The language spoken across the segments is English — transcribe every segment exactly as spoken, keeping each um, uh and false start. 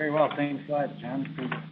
Very well, thanks a lot, John.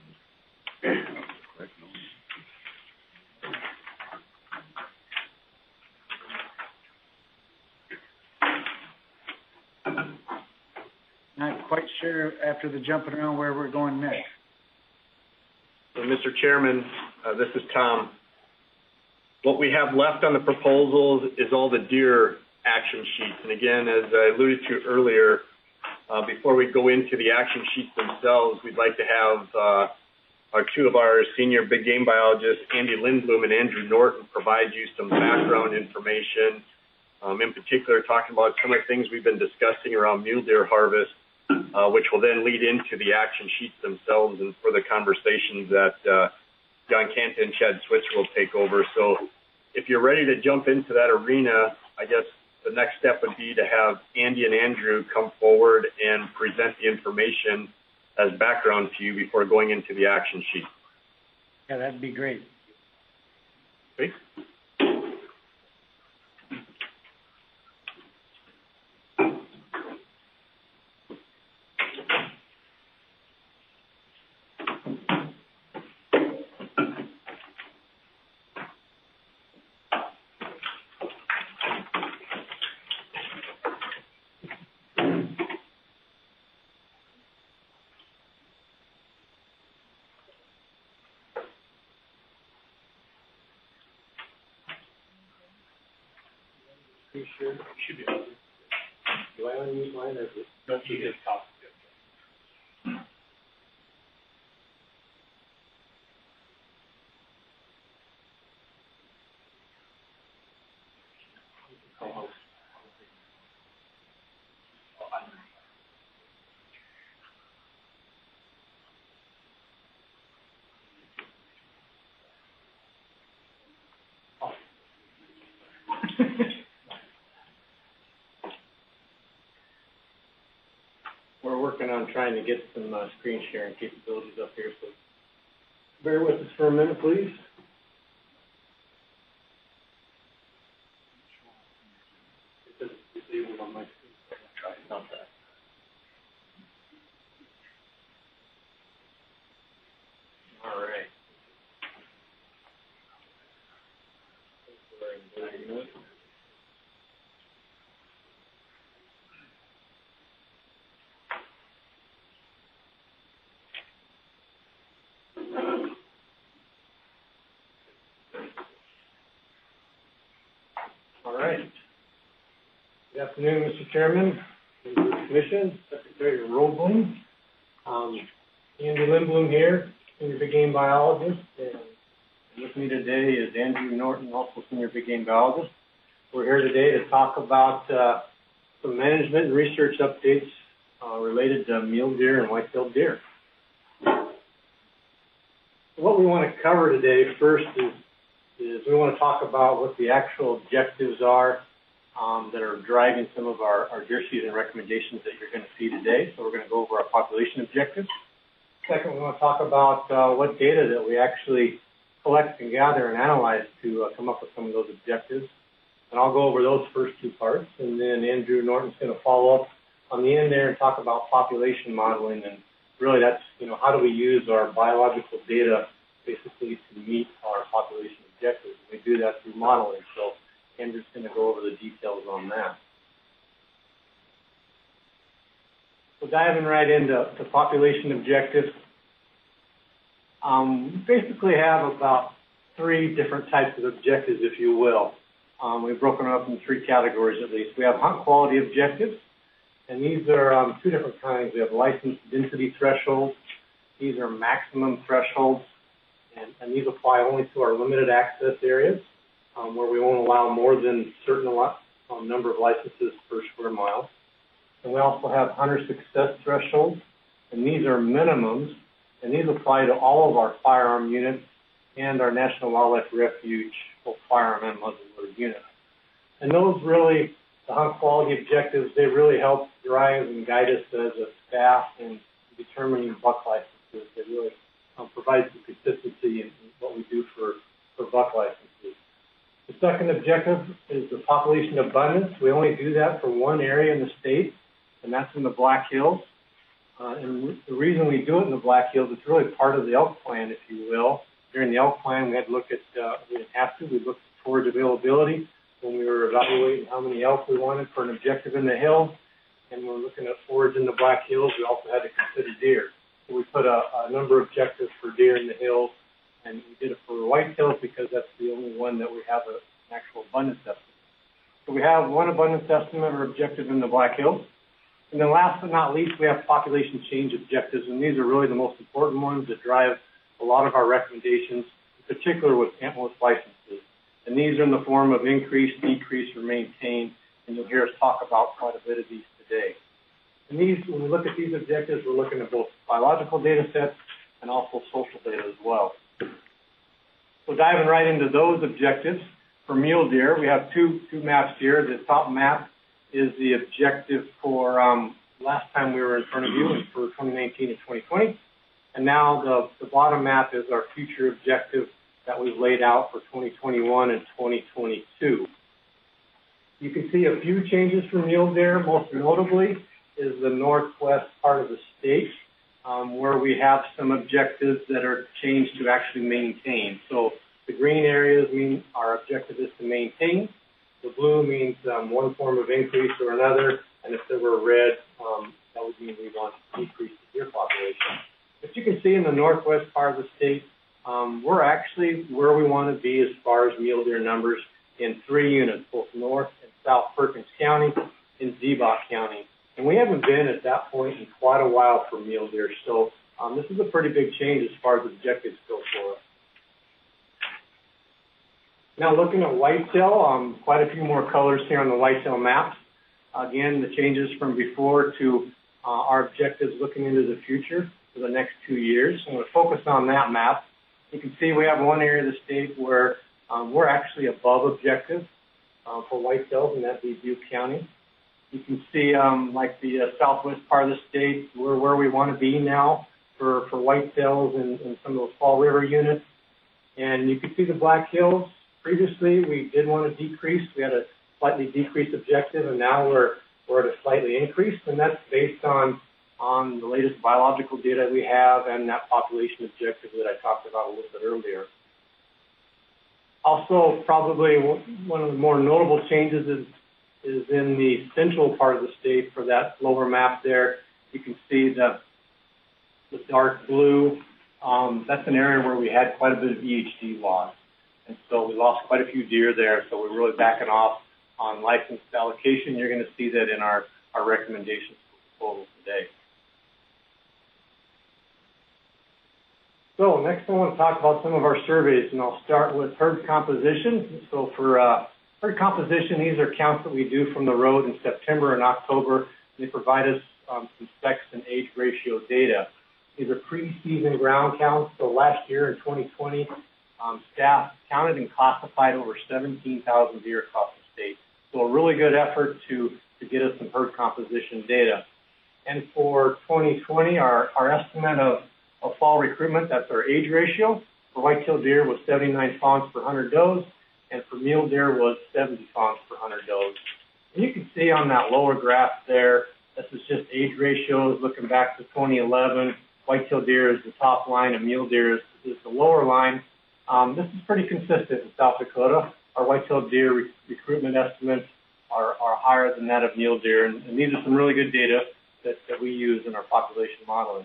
Not quite sure after the jumping around where we're going next. So, Mister Chairman, uh, this is Tom. What we have left on the proposals is all the deer action sheets. And again, as I alluded to earlier, uh, before we go into the action sheets themselves, we'd like to have uh, our two of our senior big game biologists, Andy Lindblom and Andrew Norton, provide you some background information, um, in particular talking about some of the things we've been discussing around mule deer harvest, uh, which will then lead into the action sheets themselves and further conversations that uh, John Canta and Chad Switzer will take over. So if you're ready to jump into that arena, I guess the next step would be to have Andy and Andrew come forward and present the information as background to you before going into the action sheet. Yeah, that'd be great. Okay. You sure? You should be able to. Do I unmute mine or just? No, you just talk. Co-host. We're working on trying to get some uh, screen sharing capabilities up here, so bear with us for a minute, please. It says disabled on my screen. Try it, not that. All right. All right. Good afternoon, Mister Chairman, members of the Commission, Secretary Roebling. Um, Andy Lindblom here, Senior Big Game Biologist, and with me today is Andrew Norton, also Senior Big Game Biologist. We're here today to talk about uh, some management and research updates uh, related to mule deer and white-tailed deer. What we want to cover today first is is we want to talk about what the actual objectives are um, that are driving some of our, our deer season recommendations that you're going to see today. So we're going to go over our population objectives. Second, we want to talk about uh, what data that we actually collect and gather and analyze to uh, come up with some of those objectives. And I'll go over those first two parts. And then Andrew Norton's going to follow up on the end there and talk about population modeling. And really that's, you know, how do we use our biological data basically to meet our population objectives. We do that through modeling, so Andrew's going to go over the details on that. So diving right into the population objectives, um, we basically have about three different types of objectives, if you will. Um, we've broken them up in three categories at least. We have hunt quality objectives, and these are um, two different kinds. We have license density thresholds. These are maximum thresholds. And, and these apply only to our limited access areas, um, where we won't allow more than a certain um, number of licenses per square mile. And we also have hunter success thresholds, and these are minimums, and these apply to all of our firearm units and our National Wildlife Refuge, both firearm and muzzleloader units. And those really, the hunt quality objectives, they really help drive and guide us as a staff in determining buck licenses. They really Um, provide some consistency in, in what we do for, for buck licenses. The second objective is the population abundance. We only do that for one area in the state, and that's in the Black Hills. Uh, and the reason we do it in the Black Hills, it's really part of the elk plan, if you will. During the elk plan, we had to look at, uh, we didn't have to, we looked at forage availability when we were evaluating how many elk we wanted for an objective in the hills. And when we're looking at forage in the Black Hills, we also had to consider deer. So we put a, a number of objectives for deer in the hills, and we did it for whitetails because that's the only one that we have a, an actual abundance estimate. So we have one abundance estimate or objective in the Black Hills. And then last but not least, we have population change objectives, and these are really the most important ones that drive a lot of our recommendations, in particular with antlerless licenses. And these are in the form of increase, decrease, or maintain, and you'll hear us talk about quite a bit of these today. And these, when we look at these objectives, we're looking at both biological data sets and also social data as well. So diving right into those objectives, for mule deer, we have two, two maps here. The top map is the objective for um, last time we were in front of you, and for twenty nineteen and twenty twenty. And now the, the bottom map is our future objective that we've laid out for twenty twenty-one and twenty twenty-two. You can see a few changes for mule deer. Most notably is the northwest part of the state, um, where we have some objectives that are changed to actually maintain. So the green areas mean our objective is to maintain. The blue means um, one form of increase or another, and if there were red, um, that would mean we want to decrease the deer population. But you can see in the northwest part of the state, um, we're actually where we want to be as far as mule deer numbers in three units, both North and South Perkins County and Ziebach County. And we haven't been at that point in quite a while for mule deer, so um, this is a pretty big change as far as objectives go for us. Now looking at whitetail, um, quite a few more colors here on the whitetail maps. Again, the changes from before to uh, our objectives looking into the future for the next two years. I'm going to focus on that map. You can see we have one area of the state where um, we're actually above objective uh, for whitetails, and that'd be Butte County. You can see um, like the uh, southwest part of the state, we're where we want to be now for, for whitetails and, and some of those Fall River units. And you can see the Black Hills. Previously, we did want to decrease. We had a slightly decreased objective, and now we're we're at a slightly increased, and that's based on on the latest biological data we have and that population objective that I talked about a little bit earlier. Also, probably one of the more notable changes is is in the central part of the state. For that lower map there, you can see the the dark blue. Um, that's an area where we had quite a bit of E H D loss. And so we lost quite a few deer there, so we're really backing off on licensed allocation. You're going to see that in our, our recommendations for proposal today. So next I want to talk about some of our surveys, and I'll start with herd composition. So for uh, herd composition, these are counts that we do from the road in September and October. They provide us um, some sex and age ratio data. These are pre-season ground counts. So last year in twenty twenty, Um, staff counted and classified over seventeen thousand deer across the state. So a really good effort to, to get us some herd composition data. And for twenty twenty, our, our estimate of, of fall recruitment, that's our age ratio, for whitetail deer was seventy-nine fawns per one hundred does, and for mule deer was seventy fawns per one hundred does. And you can see on that lower graph there, this is just age ratios looking back to twenty eleven. Whitetail deer is the top line, and mule deer is, is the lower line. Um, this is pretty consistent in South Dakota. Our whitetail deer re recruitment estimates are, are higher than that of mule deer, and, and these are some really good data that, that we use in our population modeling.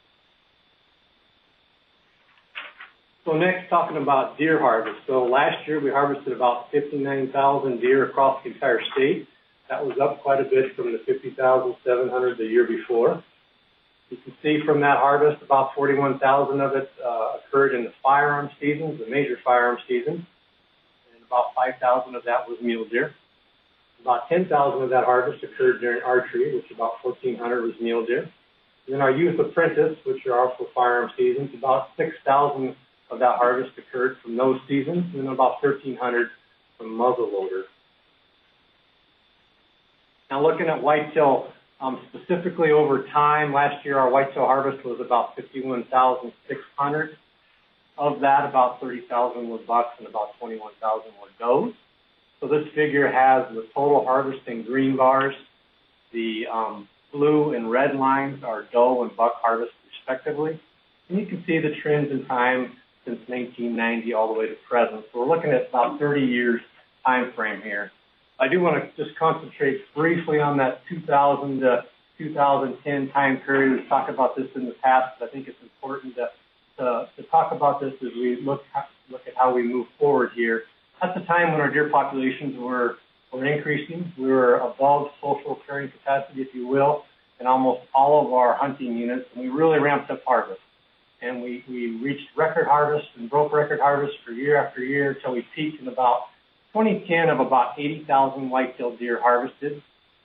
So next, talking about deer harvest. So last year we harvested about fifty-nine thousand deer across the entire state. That was up quite a bit from the fifty thousand seven hundred the year before. You can see from that harvest, about forty-one thousand of it uh, occurred in the firearm season, the major firearm season, and about five thousand of that was mule deer. About ten thousand of that harvest occurred during archery, which about fourteen hundred was mule deer. And then our youth apprentice, which are also firearm seasons, about six thousand of that harvest occurred from those seasons, and then about thirteen hundred from muzzleloader. Now looking at whitetail, Um, specifically over time, last year our whitetail harvest was about fifty-one thousand six hundred. Of that, about thirty thousand was bucks and about twenty-one thousand were does. So this figure has the total harvest in green bars, the um, blue and red lines are doe and buck harvest respectively. And you can see the trends in time since nineteen ninety all the way to present. So we're looking at about thirty years time frame here. I do want to just concentrate briefly on that two thousand to two thousand ten time period. We've talked about this in the past, but I think it's important to, to, to talk about this as we look, look at how we move forward here. At the time when our deer populations were, were increasing, we were above social carrying capacity, if you will, in almost all of our hunting units, and we really ramped up harvest. And we, we reached record harvest and broke record harvest for year after year until we peaked in about twenty ten of about eighty thousand white-tailed deer harvested.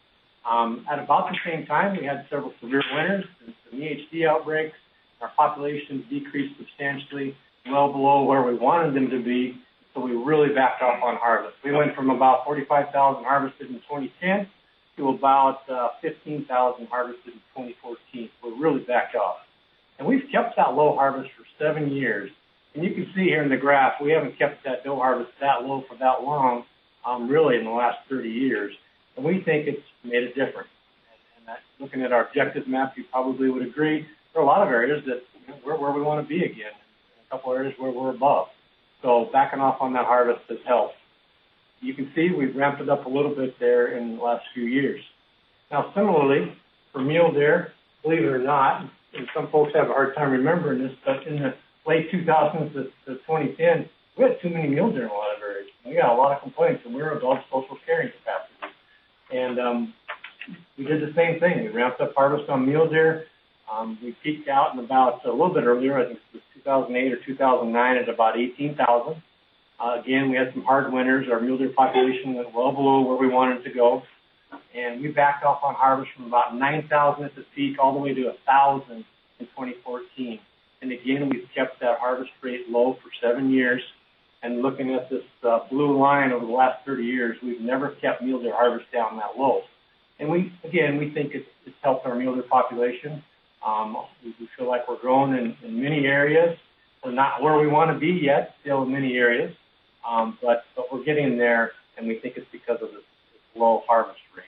Um, at about the same time, we had several severe winters and some E H D outbreaks. Our populations decreased substantially, well below where we wanted them to be, so we really backed off on harvest. We went from about forty-five thousand harvested in twenty ten to about uh, fifteen thousand harvested in twenty fourteen. We really backed off. And we've kept that low harvest for seven years. And you can see here in the graph, we haven't kept that doe harvest that low for that long, um, really in the last thirty years. And we think it's made a difference. And, and that, looking at our objective map, you probably would agree, there are a lot of areas that you know, we're where we want to be again, and a couple areas where we're above. So backing off on that harvest has helped. You can see we've ramped it up a little bit there in the last few years. Now, similarly, for mule deer, believe it or not, and some folks have a hard time remembering this, but in the late two thousands to, to twenty ten, we had too many mule deer in a lot of areas. We got a lot of complaints, and we were above social carrying capacity. And um, we did the same thing. We ramped up harvest on mule deer. Um, we peaked out in about a little bit earlier, I think it was two thousand eight or two thousand nine, at about eighteen thousand. Uh, again, we had some hard winters. Our mule deer population went well below where we wanted to go. And we backed off on harvest from about nine thousand at the peak all the way to one thousand in twenty fourteen. And again, we've kept that harvest rate low for seven years. And looking at this uh, blue line over the last thirty years, we've never kept mule deer harvest down that low. And we, again, we think it's, it's helped our mule deer population. Um, we, we feel like we're growing in, in many areas. We're not where we want to be yet, still in many areas, um, but, but we're getting there, and we think it's because of this, this low harvest rate.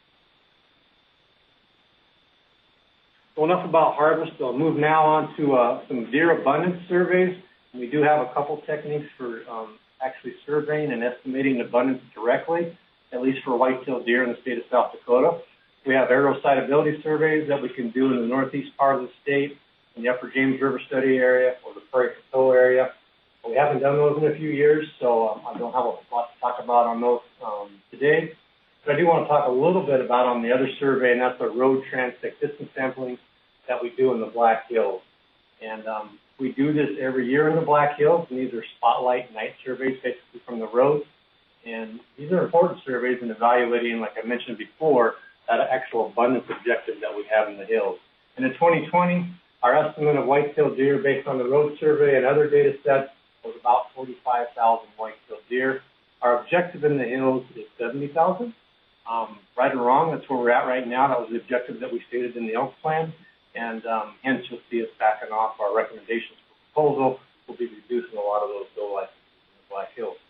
So enough about harvest. I'll move now on to uh, some deer abundance surveys. We do have a couple techniques for um, actually surveying and estimating abundance directly, at least for white-tailed deer in the state of South Dakota. We have aerial sitability surveys that we can do in the northeast part of the state, in the upper James River study area or the Prairie Coteau area. We haven't done those in a few years, so um, I don't have a lot to talk about on those um, today. But I do want to talk a little bit about on the other survey, and that's the road transect distance sampling that we do in the Black Hills. And um, we do this every year in the Black Hills, and these are spotlight night surveys basically from the roads. And these are important surveys in evaluating, like I mentioned before, that actual abundance objective that we have in the hills. And in twenty twenty, our estimate of white-tailed deer based on the road survey and other data sets was about forty-five thousand white-tailed deer. Our objective in the hills is seventy thousand. Um, right or wrong, that's where we're at right now. That was the objective that we stated in the Elk Plan. And um, hence, you'll see us backing off our recommendations for proposal. We'll be reducing a lot of those doe licenses in the Black Hills.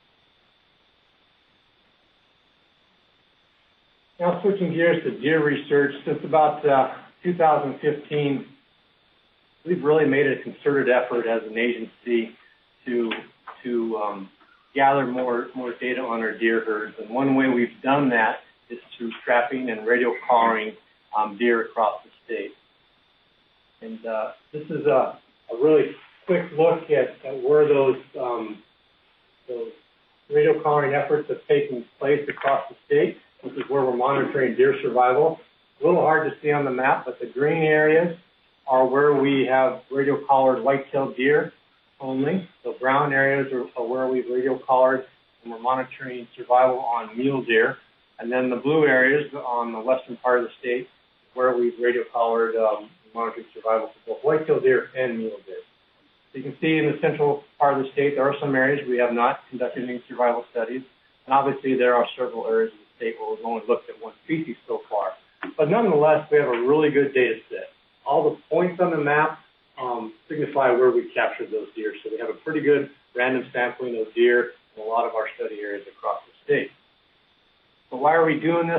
Now, switching gears to deer research, since about uh, two thousand fifteen, we've really made a concerted effort as an agency to to um, gather more more data on our deer herds. And one way we've done that is through trapping and radio collaring um, deer across the state. And uh, this is a, a really quick look at, at where those, um, those radio collaring efforts have taken place across the state. This is where we're monitoring deer survival. A little hard to see on the map, but the green areas are where we have radio collared white-tailed deer only. The brown areas are, are where we've radio collared and we're monitoring survival on mule deer. And then the blue areas on the western part of the state where we've radio collared um, monitoring survival for both white-tailed deer and mule deer. So you can see in the central part of the state, there are some areas we have not conducted any survival studies. And obviously there are several areas of the state where we've only looked at one species so far. But nonetheless, we have a really good data set. All the points on the map um, signify where we captured those deer. So we have a pretty good random sampling of deer in a lot of our study areas across the state. So why are we doing this?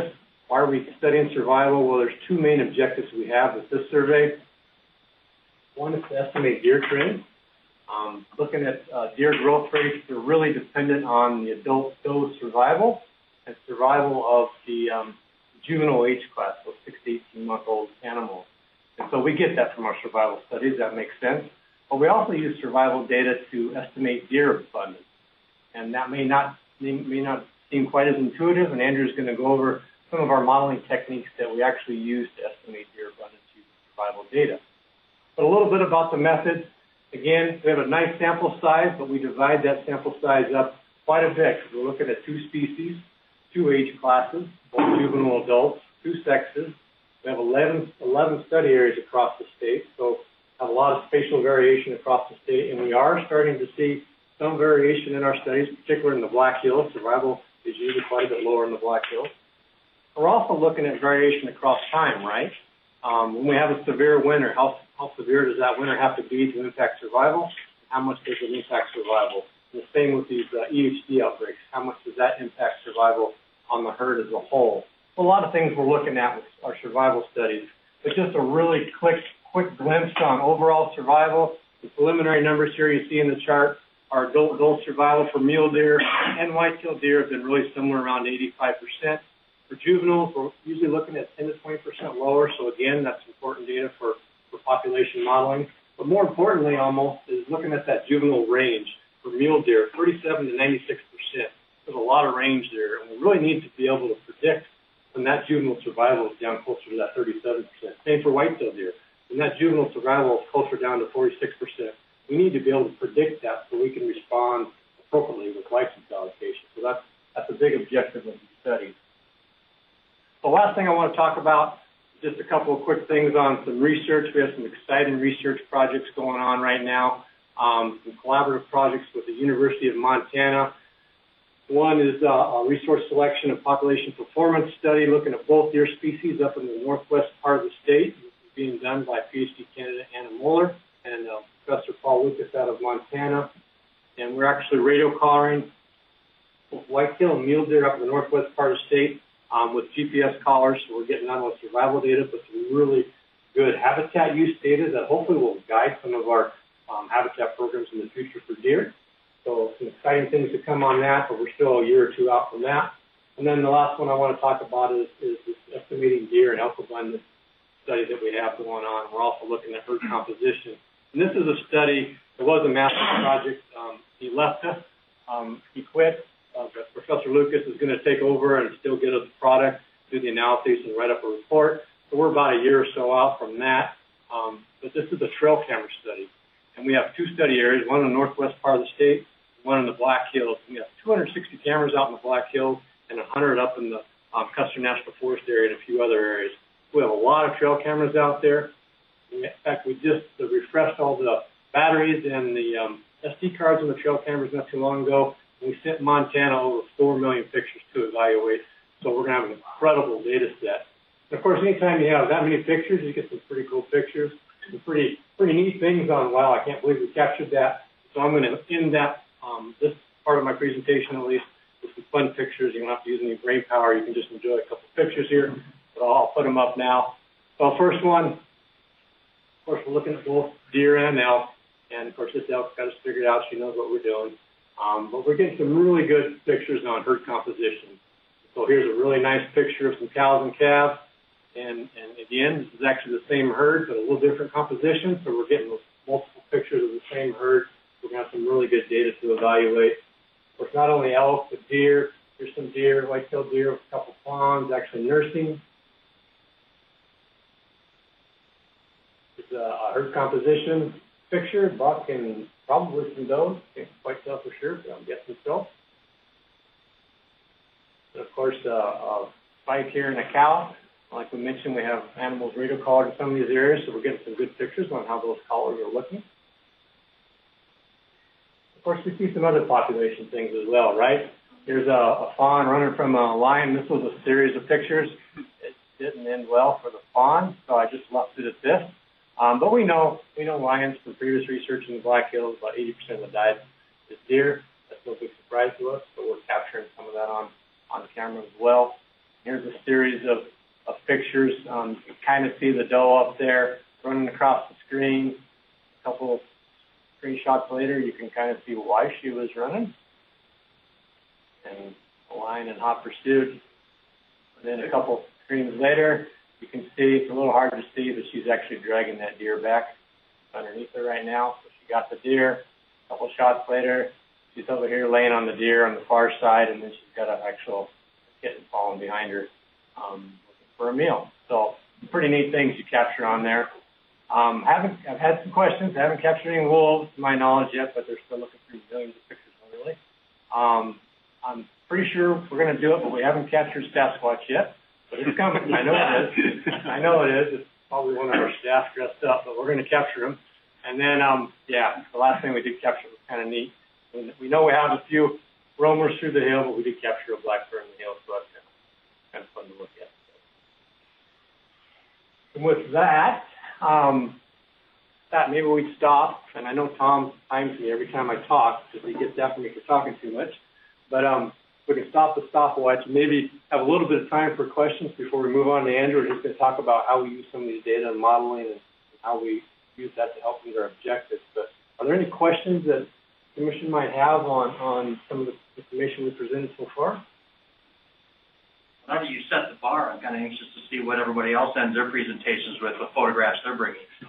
Why are we studying survival? Well, there's two main objectives we have with this survey. One is to estimate deer trends. Um, looking at uh, deer growth rates, they're really dependent on the adult doe survival and survival of the um, juvenile age class, so six to eighteen month old animals. And so we get that from our survival studies. That makes sense. But we also use survival data to estimate deer abundance. And that may not, may not seem quite as intuitive, and Andrew's going to go over some of our modeling techniques that we actually use to estimate deer abundance using survival data. But a little bit about the method. Again, we have a nice sample size, but we divide that sample size up quite a bit because we're looking at two species, two age classes, both juvenile adults, two sexes. We have eleven, eleven study areas across the state, so have a lot of spatial variation across the state, and we are starting to see some variation in our studies, particularly in the Black Hills. Survival is usually quite a bit lower in the Black Hills. We're also looking at variation across time, right? Um, when we have a severe winter, how, how severe does that winter have to be to impact survival? How much does it impact survival? And the same with these uh, E H D outbreaks. How much does that impact survival on the herd as a whole? A lot of things we're looking at with our survival studies. But just a really quick, quick glimpse on overall survival. The preliminary numbers here you see in the chart are adult, adult survival for mule deer and white-tailed deer have been really similar, around eighty-five percent. For juveniles, we're usually looking at ten to twenty percent lower. So again, that's important data for, for population modeling. But more importantly, almost, is looking at that juvenile range for mule deer, thirty-seven to ninety-six percent. There's a lot of range there, and we really need to be able to predict when that juvenile survival is down closer to that thirty-seven percent. Same for white-tailed deer. When that juvenile survival is closer down to forty-six percent, we need to be able to predict that so we can respond appropriately with license allocation. So that's, that's a big objective of the study. The last thing I want to talk about, just a couple of quick things on some research. We have some exciting research projects going on right now, um, some collaborative projects with the University of Montana. One is uh, a resource selection and population performance study looking at both deer species up in the northwest part of the state. This is being done by PhD candidate Anna Moeller and uh, Professor Paul Lucas out of Montana. And we're actually radio collaring both whitetail and mule deer up in the northwest part of the state um, with G P S collars. So we're getting not only survival data, but some really good habitat use data that hopefully will guide some of our um, habitat programs in the future for deer. So some exciting things to come on that, but we're still a year or two out from that. And then the last one I want to talk about is, is this estimating deer and elk abundance study that we have going on. We're also looking at herd composition. And this is a study, it was a master project. Um, he left us, um, he quit. Uh, but Professor Lucas is going to take over and still get us the product, do the analysis, and write up a report. So we're about a year or so out from that. Um, but this is a trail camera study. And we have two study areas, one in the northwest part of the state, one in the Black Hills. We have two hundred sixty cameras out in the Black Hills and one hundred up in the um, Custer National Forest area and a few other areas. We have a lot of trail cameras out there. In fact, we just uh, refreshed all the batteries and the um, S D cards on the trail cameras not too long ago. And we sent Montana over four million pictures to evaluate. So we're going to have an incredible data set. And of course, anytime you have that many pictures, you get some pretty cool pictures, some pretty, pretty neat things on, wow, I can't believe we captured that. So I'm going to end that, um, this part of my presentation at least, with some fun pictures. You don't have to use any brain power. You can just enjoy a couple pictures here. But I'll put them up now. So first one, of course, we're looking at both deer and elk. And of course, this elk's got us figured out. She knows what we're doing. Um, but we're getting some really good pictures on herd composition. So here's a really nice picture of some cows and calves. And, and again, this is actually the same herd, but a little different composition. So we're getting multiple pictures of the same herd. We're going to have some really good data to evaluate. Of course, not only elk, but deer. Here's some deer, white-tailed deer, with a couple fawns actually nursing. It's a, a herd composition picture, buck and probably some does. Can't quite tell for sure, but I'm guessing so. And of course, uh, a spike here in a cow. Like we mentioned, we have animals radio collared in some of these areas, so we're getting some good pictures on how those collars are looking. Of course, we see some other population things as well, right? Here's a, a fawn running from a lion. This was a series of pictures. It didn't end well for the fawn, so I just left it at this. Um, but we know we know lions from previous research in the Black Hills. About eighty percent of the diet is deer. That's no big surprise to us, but we're capturing some of that on, on camera as well. Here's a series of, of pictures. Um, you can kind of see the doe up there running across the screen. A couple screenshots later, you can kind of see why she was running. And a lion in hot pursuit. And then a couple screens later, you can see, it's a little hard to see, but she's actually dragging that deer back underneath her right now. So she got the deer. A couple shots later, she's over here laying on the deer on the far side, and then she's got an actual kitten falling behind her um, looking for a meal. So pretty neat things you capture on there. Um, haven't I've had some questions. I haven't captured any wolves to my knowledge yet, but they're still looking through millions of pictures literally. Um, I'm pretty sure we're going to do it, but we haven't captured Sasquatch yet. But it's coming. I know it is. I know it is. It's probably one of our staff dressed up, but we're going to capture him. And then, um, yeah, the last thing we did capture was kind of neat. We know we have a few roamers through the hill, but we did capture a black bear in the hill, so that's kind of fun to look at. And with that, um, that maybe we'd stop. And I know Tom times me every time I talk because he gets after me for talking too much. But um, we can stop the stopwatch and maybe have a little bit of time for questions before we move on to Andrew. We're just going to talk about how we use some of these data and modeling and how we use that to help meet our objectives. But are there any questions that the Commission might have on, on some of the information we presented so far? Now that you set the bar, I'm kind of anxious to see what everybody else ends their presentations with, what photographs they're bringing. So.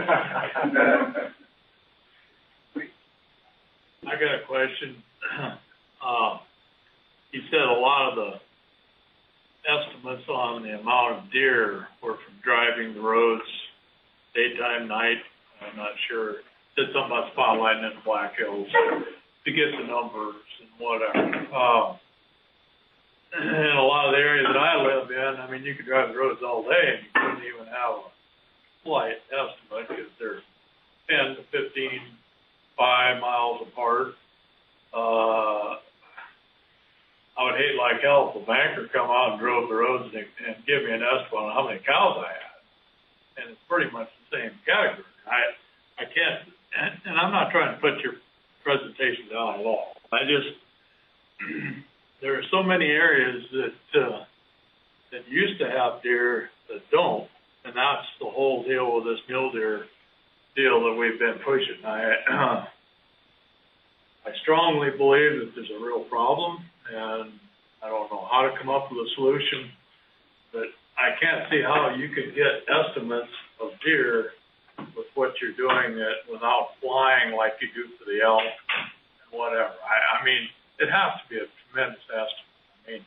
I got a question. Uh, you said a lot of the estimates on the amount of deer were from driving the roads daytime, night. I'm not sure. Said something about spotlighting in the Black Hills to get the numbers and whatever. Uh, in a lot of the areas that I live in, I mean, you could drive the roads all day and you couldn't even have a flight estimate because they're ten to fifteen, five miles apart. Uh, I would hate like hell if a banker come out and drove the roads and, and give me an estimate on how many cows I had. And it's pretty much the same category. I, I can't, and, and I'm not trying to put your presentation down at all. I just, there are so many areas that, uh, that used to have deer that don't, and that's the whole deal with this mule deer deal that we've been pushing. I, uh, I strongly believe that there's a real problem, and I don't know how to come up with a solution, but I can't see how you could get estimates of deer with what you're doing it without flying like you do for the elk and whatever. I, I mean, it has to be a tremendous estimate. I mean,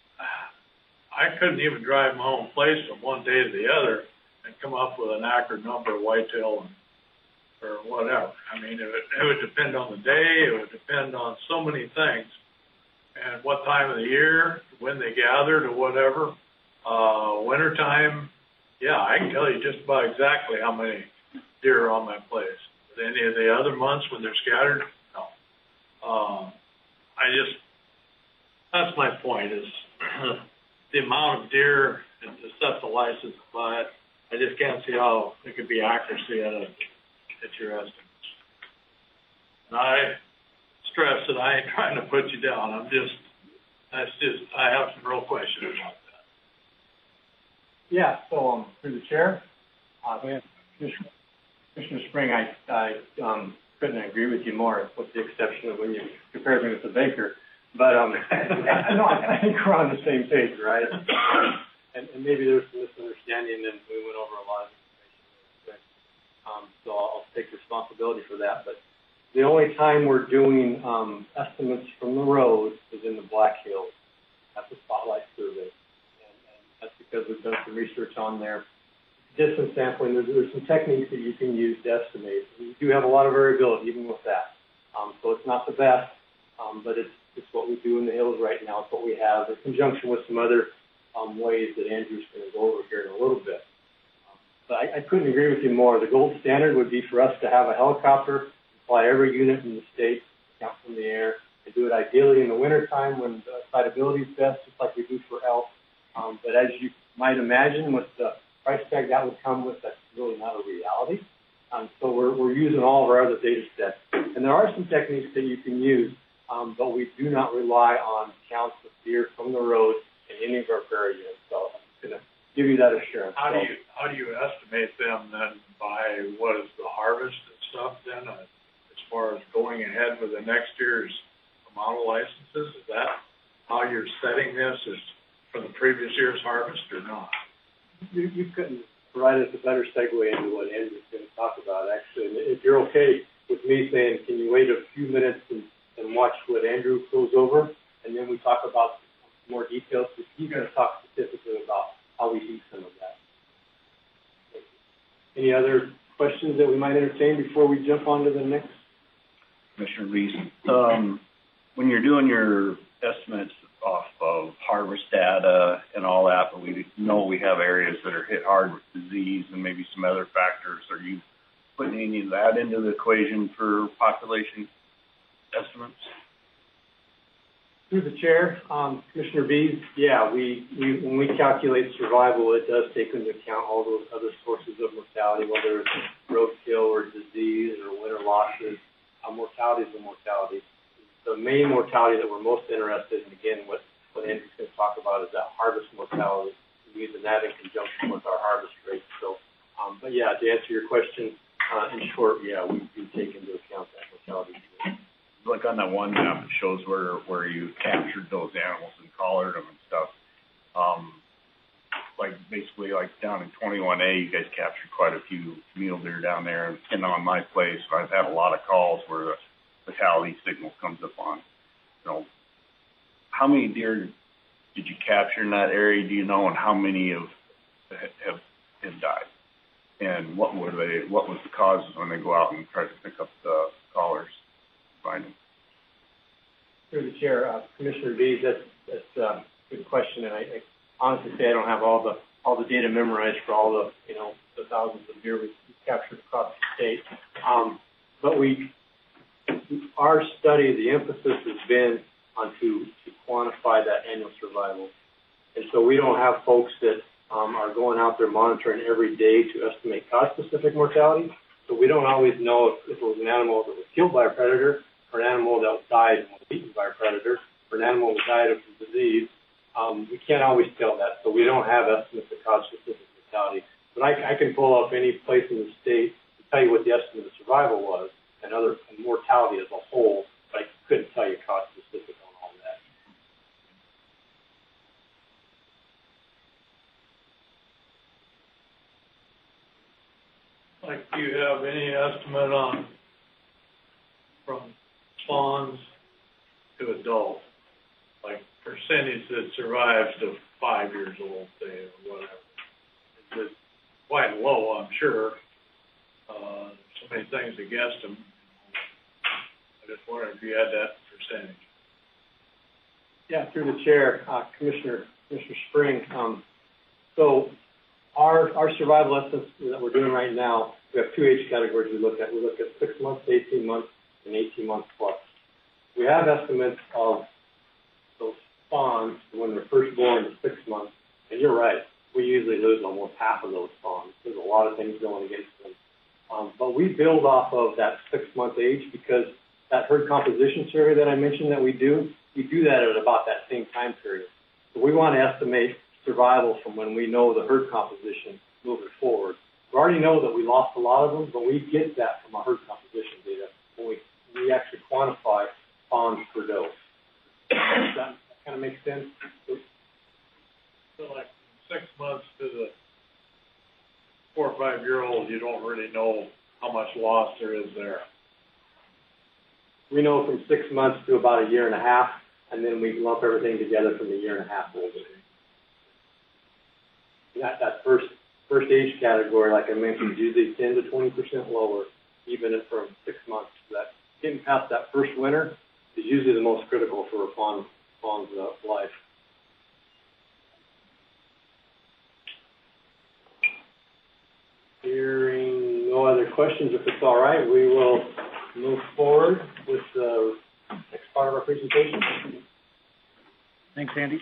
I couldn't even drive my own place from one day to the other and come up with an accurate number of whitetail and, or whatever. I mean, it would, it would depend on the day. It would depend on so many things. And what time of the year, when they gathered or whatever. Uh, wintertime, yeah, I can tell you just about exactly how many deer are on my place. But any of the other months when they're scattered, no. Um, I just, that's my point is the amount of deer and to set the license, but I just can't see how it could be accuracy at, a, at your estimates. And I stress that I ain't trying to put you down. I'm just, that's just, I have some real questions about that. Yeah, so um, through the chair, uh, Commissioner, Commissioner Spring, I, I um, couldn't agree with you more, with the exception of when you compared me with the baker. But um, I, no, I think we're on the same page, right? And, and maybe there was some misunderstanding, and we went over a lot of information. Um, so I'll take responsibility for that. But the only time we're doing um, estimates from the road is in the Black Hills. That's a spotlight survey. That's because we've done some research on there. Distance sampling, there's, there's some techniques that you can use to estimate. We do have a lot of variability even with that. Um, so it's not the best, um, but it's, it's what we do in the hills right now. It's what we have in conjunction with some other um, ways that Andrew's going to go over here in a little bit. Um, but I, I couldn't agree with you more. The gold standard would be for us to have a helicopter fly every unit in the state, count from the air, and do it ideally in the wintertime when the sightability is best, just like we do for elk. Um, but as you might imagine, with the price tag that would come with, that's really not a reality. Um, so we're, we're using all of our other data sets. And there are some techniques that you can use, um, but we do not rely on counts of deer from the road in any of our prairie units. So I'm just going to give you that assurance. How do So, you, how do you estimate them then by what is the harvest and stuff then, uh, as far as going ahead with the next year's amount of licenses? Is that how you're setting this, is for the previous year's harvest or not? You, you couldn't provide us a better segue into what Andrew's going to talk about, actually. And if you're okay with me saying, can you wait a few minutes and, and watch what Andrew goes over, and then we talk about more details, because he's going to talk specifically about how we do some of that. Any other questions that we might entertain before we jump on to the next? Commissioner Reese, um, when you're doing your estimates off of harvest data and all that, but we know we have areas that are hit hard with disease and maybe some other factors, are you putting any of that into the equation for population estimates? Through the chair, um, Commissioner Bees, yeah, we, we, when we calculate survival, it does take into account all those other sources of mortality, whether it's roadkill or disease or winter losses. Uh, mortality is a mortality. The main mortality that we're most interested in, again, what, what Andrew's going to talk about is that harvest mortality, using that in conjunction with our harvest rate. So, um, but yeah, to answer your question, uh, in short, yeah, we do take into account that mortality. Like on that one map, it shows where, where you captured those animals and collared them and stuff. Um, like basically like down in twenty-one A, you guys captured quite a few mule deer down there. And on my place, I've had a lot of calls where the fatality signal comes up on, you know, how many deer did you capture in that area, do you know, and how many have, have, have died? And what were they, what was the causes when they go out and try to pick up the collars, find them? Through the chair, uh, Commissioner Bees, that's, that's uh, a good question, and I, I honestly say I don't have all the, all the data memorized for all the, you know, the thousands of deer we've captured across the state. Um, but we, our study, the emphasis has been on to, to quantify that annual survival. And so we don't have folks that um, are going out there monitoring every day to estimate cause-specific mortality. So we don't always know if, if it was an animal that was killed by a predator, or an animal that died and was eaten by a predator, or an animal that died of disease. Um, we can't always tell that, so we don't have estimates of cause-specific mortality. But I, I can pull up any place in the state and tell you what the estimate of survival was, and other and mortality as a whole, but I couldn't tell you cost specific on all that. Like, do you have any estimate on from spawns to adult, like percentage that survives to five years old, say, or whatever? Is it quite low, I'm sure? Uh, so many things against them. I just wondered if you had that percentage. Yeah, through the chair, uh, Commissioner Commissioner Spring. Um, so our our survival estimates that we're doing right now, we have two age categories we look at. We look at six months to eighteen months and eighteen months plus. We have estimates of those spawns when they're first born to six months, and you're right, we usually lose almost half of those spawns. There's a lot of things going against them. Um, but we build off of that six-month age because that herd composition survey that I mentioned that we do, we do that at about that same time period. So we want to estimate survival from when we know the herd composition moving forward. We already know that we lost a lot of them, but we get that from our herd composition data when we, we actually quantify spawns per dose. Does that kind of make sense? So like six months to the four or five year old, you don't really know how much loss there is there. We know from six months to about a year and a half, and then we lump everything together from the year and a half old. That, that first first age category, like I mentioned, is usually ten to twenty percent lower, even from six months. That getting past that first winter is usually the most critical for a fawn, fawn's uh, life. Hearing no other questions, if it's all right, we will move forward with the next part of our presentation. Thanks, Andy.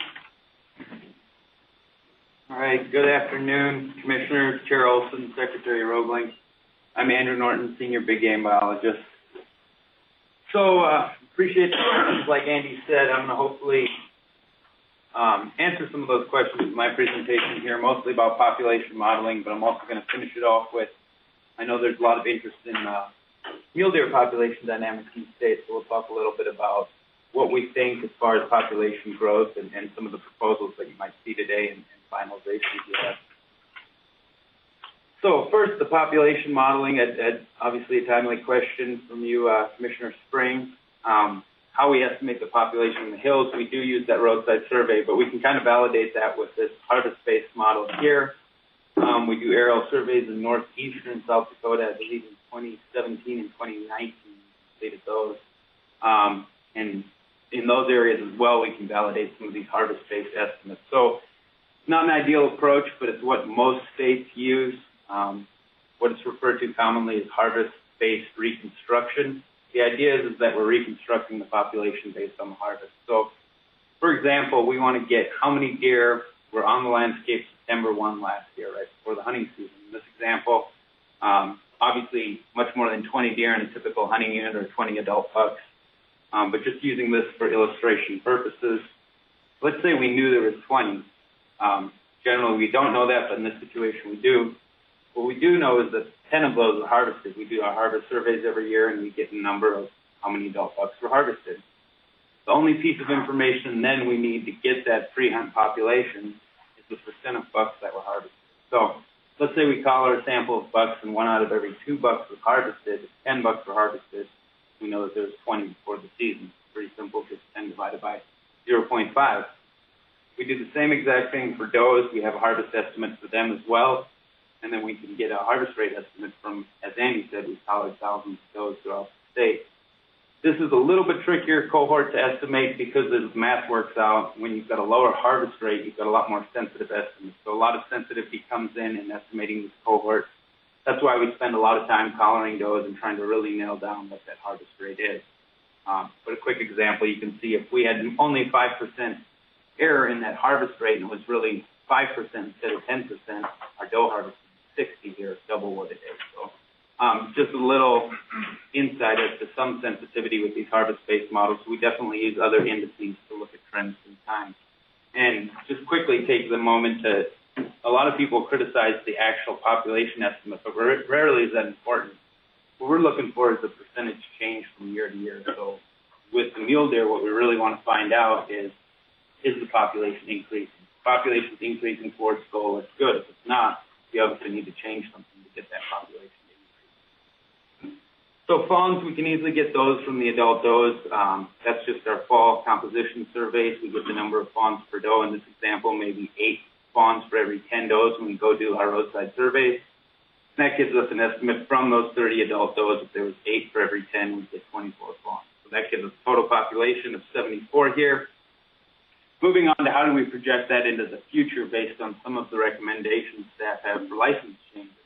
All right, good afternoon, Commissioner, Chair Olson, Secretary Roebling. I'm Andrew Norton, Senior Big Game Biologist. So, uh, appreciate the questions. Like Andy said, I'm going to hopefully um, answer some of those questions in my presentation here, mostly about population modeling, but I'm also going to finish it off with, I know there's a lot of interest in uh, mule deer population dynamics in the state, so we'll talk a little bit about what we think as far as population growth and, and some of the proposals that you might see today and, and finalizations we have. So first, the population modeling, at, at obviously a timely question from you, uh, Commissioner Spring. Um, how we estimate the population in the hills, we do use that roadside survey, but we can kind of validate that with this harvest-based model here. Um, we do aerial surveys in northeastern South Dakota, I believe in twenty seventeen and twenty nineteen, we completed those. Um, and in those areas as well, we can validate some of these harvest-based estimates. So not an ideal approach, but it's what most states use. Um, what it's referred to commonly as harvest-based reconstruction. The idea is, is that we're reconstructing the population based on the harvest. So, for example, we want to get how many deer were on the landscape September first last year, right, before the hunting season. In this example, um, obviously much more than twenty deer in a typical hunting unit or twenty adult bucks. Um, but just using this for illustration purposes, let's say we knew there was twenty. Um, generally, we don't know that, but in this situation, we do. What we do know is that ten of those are harvested. We do our harvest surveys every year, and we get a number of how many adult bucks were harvested. The only piece of information then we need to get that pre-hunt population is the percent of bucks that were harvested. So let's say we call our sample of bucks, and one out of every two bucks was harvested. If ten bucks were harvested, we know that there was twenty before the season. It's pretty simple, just ten divided by zero point five. We do the same exact thing for does. We have a harvest estimate for them as well. And then we can get a harvest rate estimate from, as Andy said, we've collared thousands of does throughout the state. This is a little bit trickier cohort to estimate because as math works out, when you've got a lower harvest rate, you've got a lot more sensitive estimates. So a lot of sensitivity comes in in estimating this cohort. That's why we spend a lot of time collaring does and trying to really nail down what that harvest rate is. Um, but a quick example, you can see if we had only five percent error in that harvest rate and it was really five percent instead of ten percent, our doe harvest sixty here, double what it is. So um, just a little insight as to some sensitivity with these harvest-based models. We definitely use other indices to look at trends in time. And just quickly take the moment to, a lot of people criticize the actual population estimate, but rarely is that important. What we're looking for is the percentage change from year to year. So with the mule deer, what we really want to find out is, is the population increasing? If the population is increasing towards goal, it's good. If it's not, we obviously need to change something to get that population increase. So fawns, we can easily get those from the adult does. Um, that's just our fall composition surveys. We get the number of fawns per doe. In this example, maybe eight fawns for every ten does when we go do our roadside surveys. And that gives us an estimate from those thirty adult does. If there was eight for every ten, we'd get twenty-four fawns. So that gives us a total population of seventy-four here. Moving on to how do we project that into the future based on some of the recommendations staff have for license changes.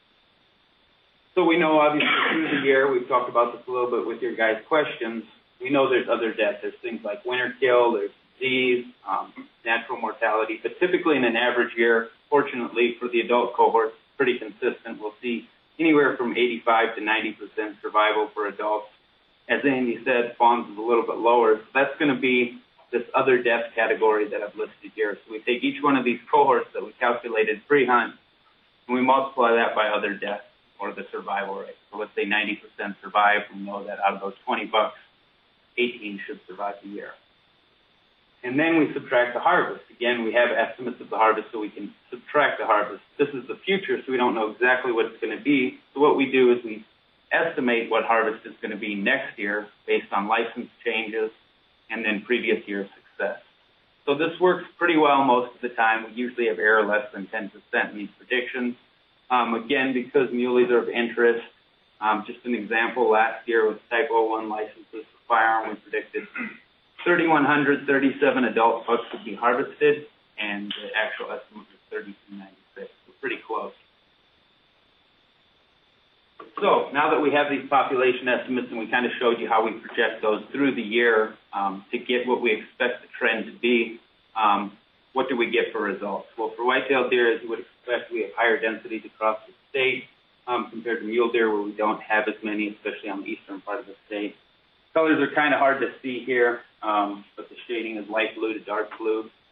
So we know obviously through the year, we've talked about this a little bit with your guys' questions, we know there's other deaths. There's things like winter kill, there's disease, um, natural mortality, but typically in an average year, fortunately for the adult cohort, pretty consistent. We'll see anywhere from eighty-five to ninety percent survival for adults. As Andy said, fawns is a little bit lower. So that's going to be this other death category that I've listed here. So we take each one of these cohorts that we calculated pre-hunt, and we multiply that by other deaths, or the survival rate. So let's say ninety percent survive, we know that out of those twenty bucks, eighteen should survive the year. And then we subtract the harvest. Again, we have estimates of the harvest, so we can subtract the harvest. This is the future, so we don't know exactly what it's going to be. So what we do is we estimate what harvest is going to be next year based on license changes and then previous year's success. So this works pretty well most of the time. We usually have error less than ten percent in these predictions. Um, again, because muleys are of interest, um, just an example, last year with Type oh one licenses for firearm, we predicted three thousand one hundred thirty-seven adult bucks would be harvested, and the actual estimate was thirty-two ninety-six, so pretty close. So now that we have these population estimates and we kind of showed you how we project those through the year um, to get what we expect the trend to be, um, what do we get for results? Well, for white-tailed deer, as you would expect, we have higher densities across the state um, compared to mule deer where we don't have as many, especially on the eastern part of the state. Colors are kind of hard to see here, um, but the shading is light blue to dark blue.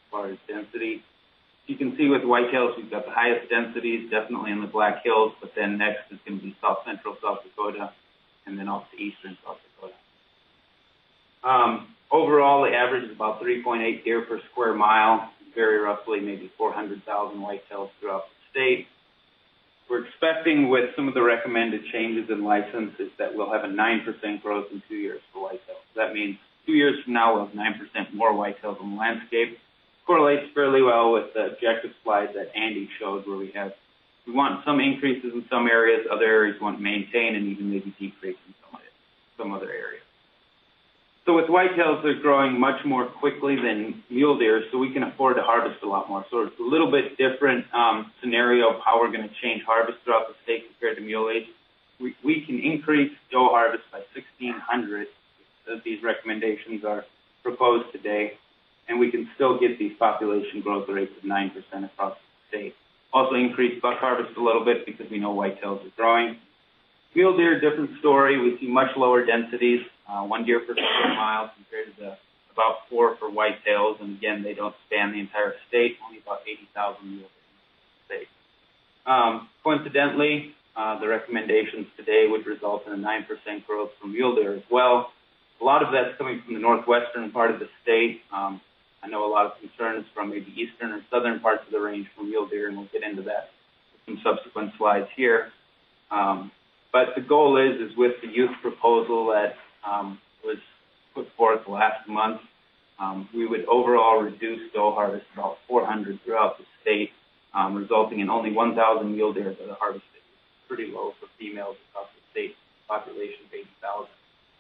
far as density. You can see with whitetails, we've got the highest densities, definitely in the Black Hills, but then next is going to be south central South Dakota, and then off to eastern South Dakota. Um, overall, the average is about three point eight deer per square mile, very roughly maybe four hundred thousand whitetails throughout the state. We're expecting with some of the recommended changes in licenses that we'll have a nine percent growth in two years for whitetails. That means two years from now, we'll have nine percent more whitetails in the landscape. Correlates fairly well with the objective slide that Andy showed, where we have, we want some increases in some areas, other areas we want to maintain, and even maybe decrease in some, some other areas. So with whitetails, they're growing much more quickly than mule deer, so we can afford to harvest a lot more. So it's a little bit different um, scenario of how we're going to change harvest throughout the state compared to mule age. We, we can increase doe harvest by sixteen hundred, as these recommendations are proposed today, and we can still get these population growth rates of nine percent across the state. Also increase buck harvest a little bit because we know whitetails are growing. Mule deer, different story. We see much lower densities, uh, one deer per square mile compared to the, about four for whitetails. And again, they don't span the entire state, only about eighty thousand mule deer in the state. Um, coincidentally, uh, the recommendations today would result in a nine percent growth for mule deer as well. A lot of that's coming from the northwestern part of the state. Um, I know a lot of concerns from maybe eastern or southern parts of the range for mule deer, and we'll get into that with some subsequent slides here. Um, But the goal is, is with the youth proposal that um, was put forth last month, um, we would overall reduce doe harvest about four hundred throughout the state, um, resulting in only one thousand mule deer that are harvested. Pretty low for females across the state population of eighty thousand.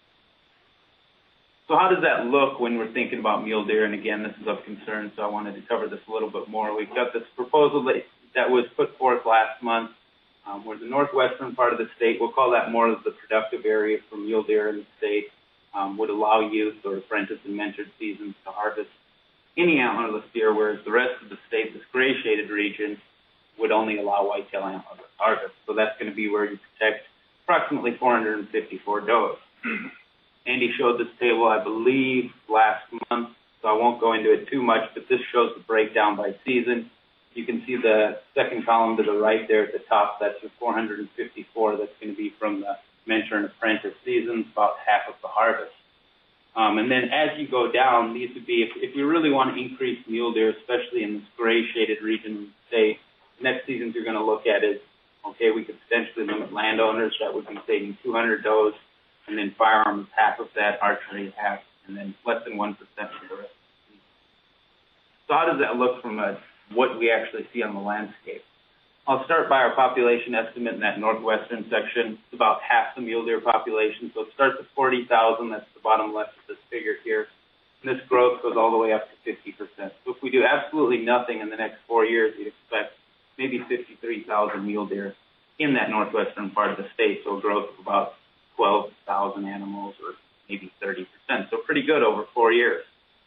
So how does that look when we're thinking about mule deer? And again, this is of concern, so I wanted to cover this a little bit more. We've got this proposal that, that was put forth last month. Um, where the northwestern part of the state, we'll call that more of the productive area for mule deer in the state, um, would allow youth or apprentice and mentored seasons to harvest any antlerless deer, whereas the rest of the state, this gray shaded region, would only allow whitetail antlerless harvest. So that's going to be where you protect approximately four hundred fifty-four does. Andy showed this table, I believe, last month, so I won't go into it too much, but this shows the breakdown by season. You can see the second column to the right there at the top. That's your four hundred fifty-four. That's going to be from the mentor and apprentice seasons, about half of the harvest. Um, and then as you go down, these would be, if, if you really want to increase mule deer, especially in this gray shaded region of the state, next seasons you're going to look at is, okay, we could potentially limit landowners. That would be saving two hundred does, and then firearms half of that, archery half, and then less than one percent for the rest of the season. So how does that look from a what we actually see on the landscape? I'll start by our population estimate in that northwestern section. It's about half the mule deer population. So it starts at forty thousand. That's the bottom left of this figure here. And this growth goes all the way up to fifty percent. So if we do absolutely nothing in the next four years, we'd expect maybe fifty-three thousand mule deer in that northwestern part of the state. So a growth of about twelve thousand animals, or maybe thirty percent. So pretty good over four years.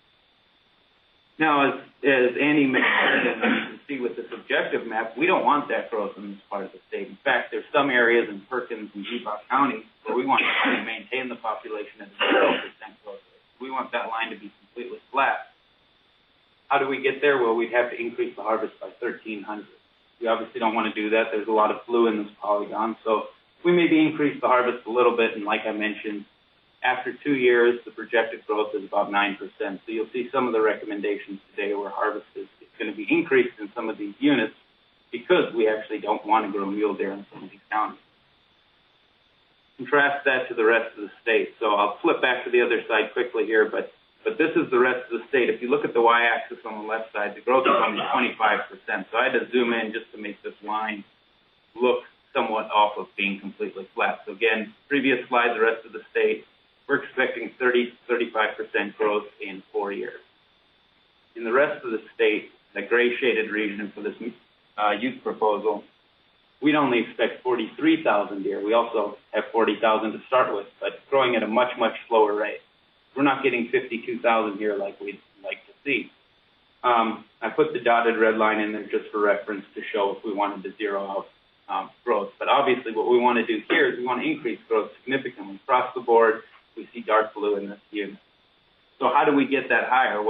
Now, as, as Andy mentioned, and you can see with this objective map, we don't want that growth in this part of the state. In fact, there's some areas in Perkins and Utah County where we want to maintain the population at a zero percent growth rate. We want that line to be completely flat. How do we get there? Well, we'd have to increase the harvest by thirteen hundred. We obviously don't want to do that. There's a lot of flu in this polygon. So we maybe increase the harvest a little bit, and like I mentioned, after two years, the projected growth is about nine percent. So you'll see some of the recommendations today where harvest is, is going to be increased in some of these units because we actually don't want to grow mule deer in some of these counties. Contrast that to the rest of the state. So I'll flip back to the other side quickly here, but, but this is the rest of the state. If you look at the y-axis on the left side, the growth is only twenty-five percent. So I had to zoom in just to make this line look somewhat off of being completely flat. So again, previous slide, the rest of the state, we're expecting thirty, thirty-five percent growth in four years. In the rest of the state, the gray shaded region for this uh, youth proposal, we'd only expect forty-three thousand deer. We also have forty thousand to start with, but growing at a much, much slower rate. We're not getting fifty-two thousand here like we'd like to see. Um, I put the dotted red line in there just for reference to show if we wanted to zero out um, growth. But obviously what we want to do here is we want to increase growth significantly across the board. We see dark blue in this unit. So how do we get that higher? Well,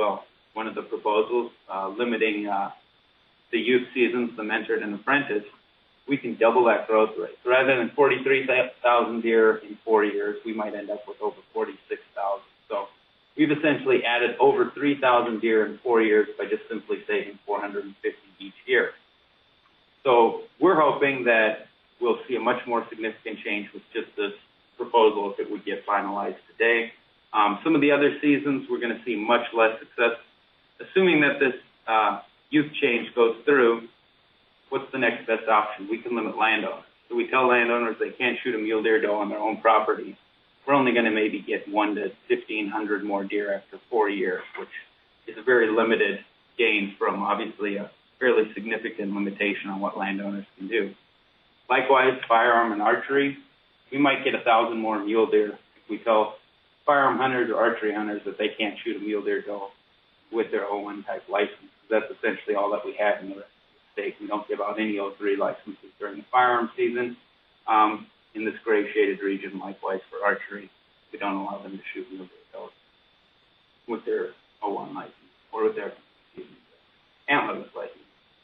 one of the proposals, uh, limiting uh, the youth seasons, the mentored and apprentice, we can double that growth rate. So rather than forty-three thousand deer in four years, we might end up with over forty-six thousand. So we've essentially added over three thousand deer in four years by just simply saving four hundred fifty each year. So we're hoping that we'll see a much more significant change with just this proposal if it would get finalized today. Um, some of the other seasons, we're going to see much less success. Assuming that this uh, youth change goes through, what's the next best option? We can limit landowners. So we tell landowners they can't shoot a mule deer doe on their own property. We're only going to maybe get one to fifteen hundred more deer after four years, which is a very limited gain from obviously a fairly significant limitation on what landowners can do. Likewise, firearm and archery, we might get a thousand more mule deer if we tell firearm hunters or archery hunters that they can't shoot a mule deer doe with their O one type license. That's essentially all that we have in the rest of the state. We don't give out any O three licenses during the firearm season. Um, in this gray shaded region, likewise for archery, we don't allow them to shoot mule deer doe with their O one license or with their excuse me, antlerless license.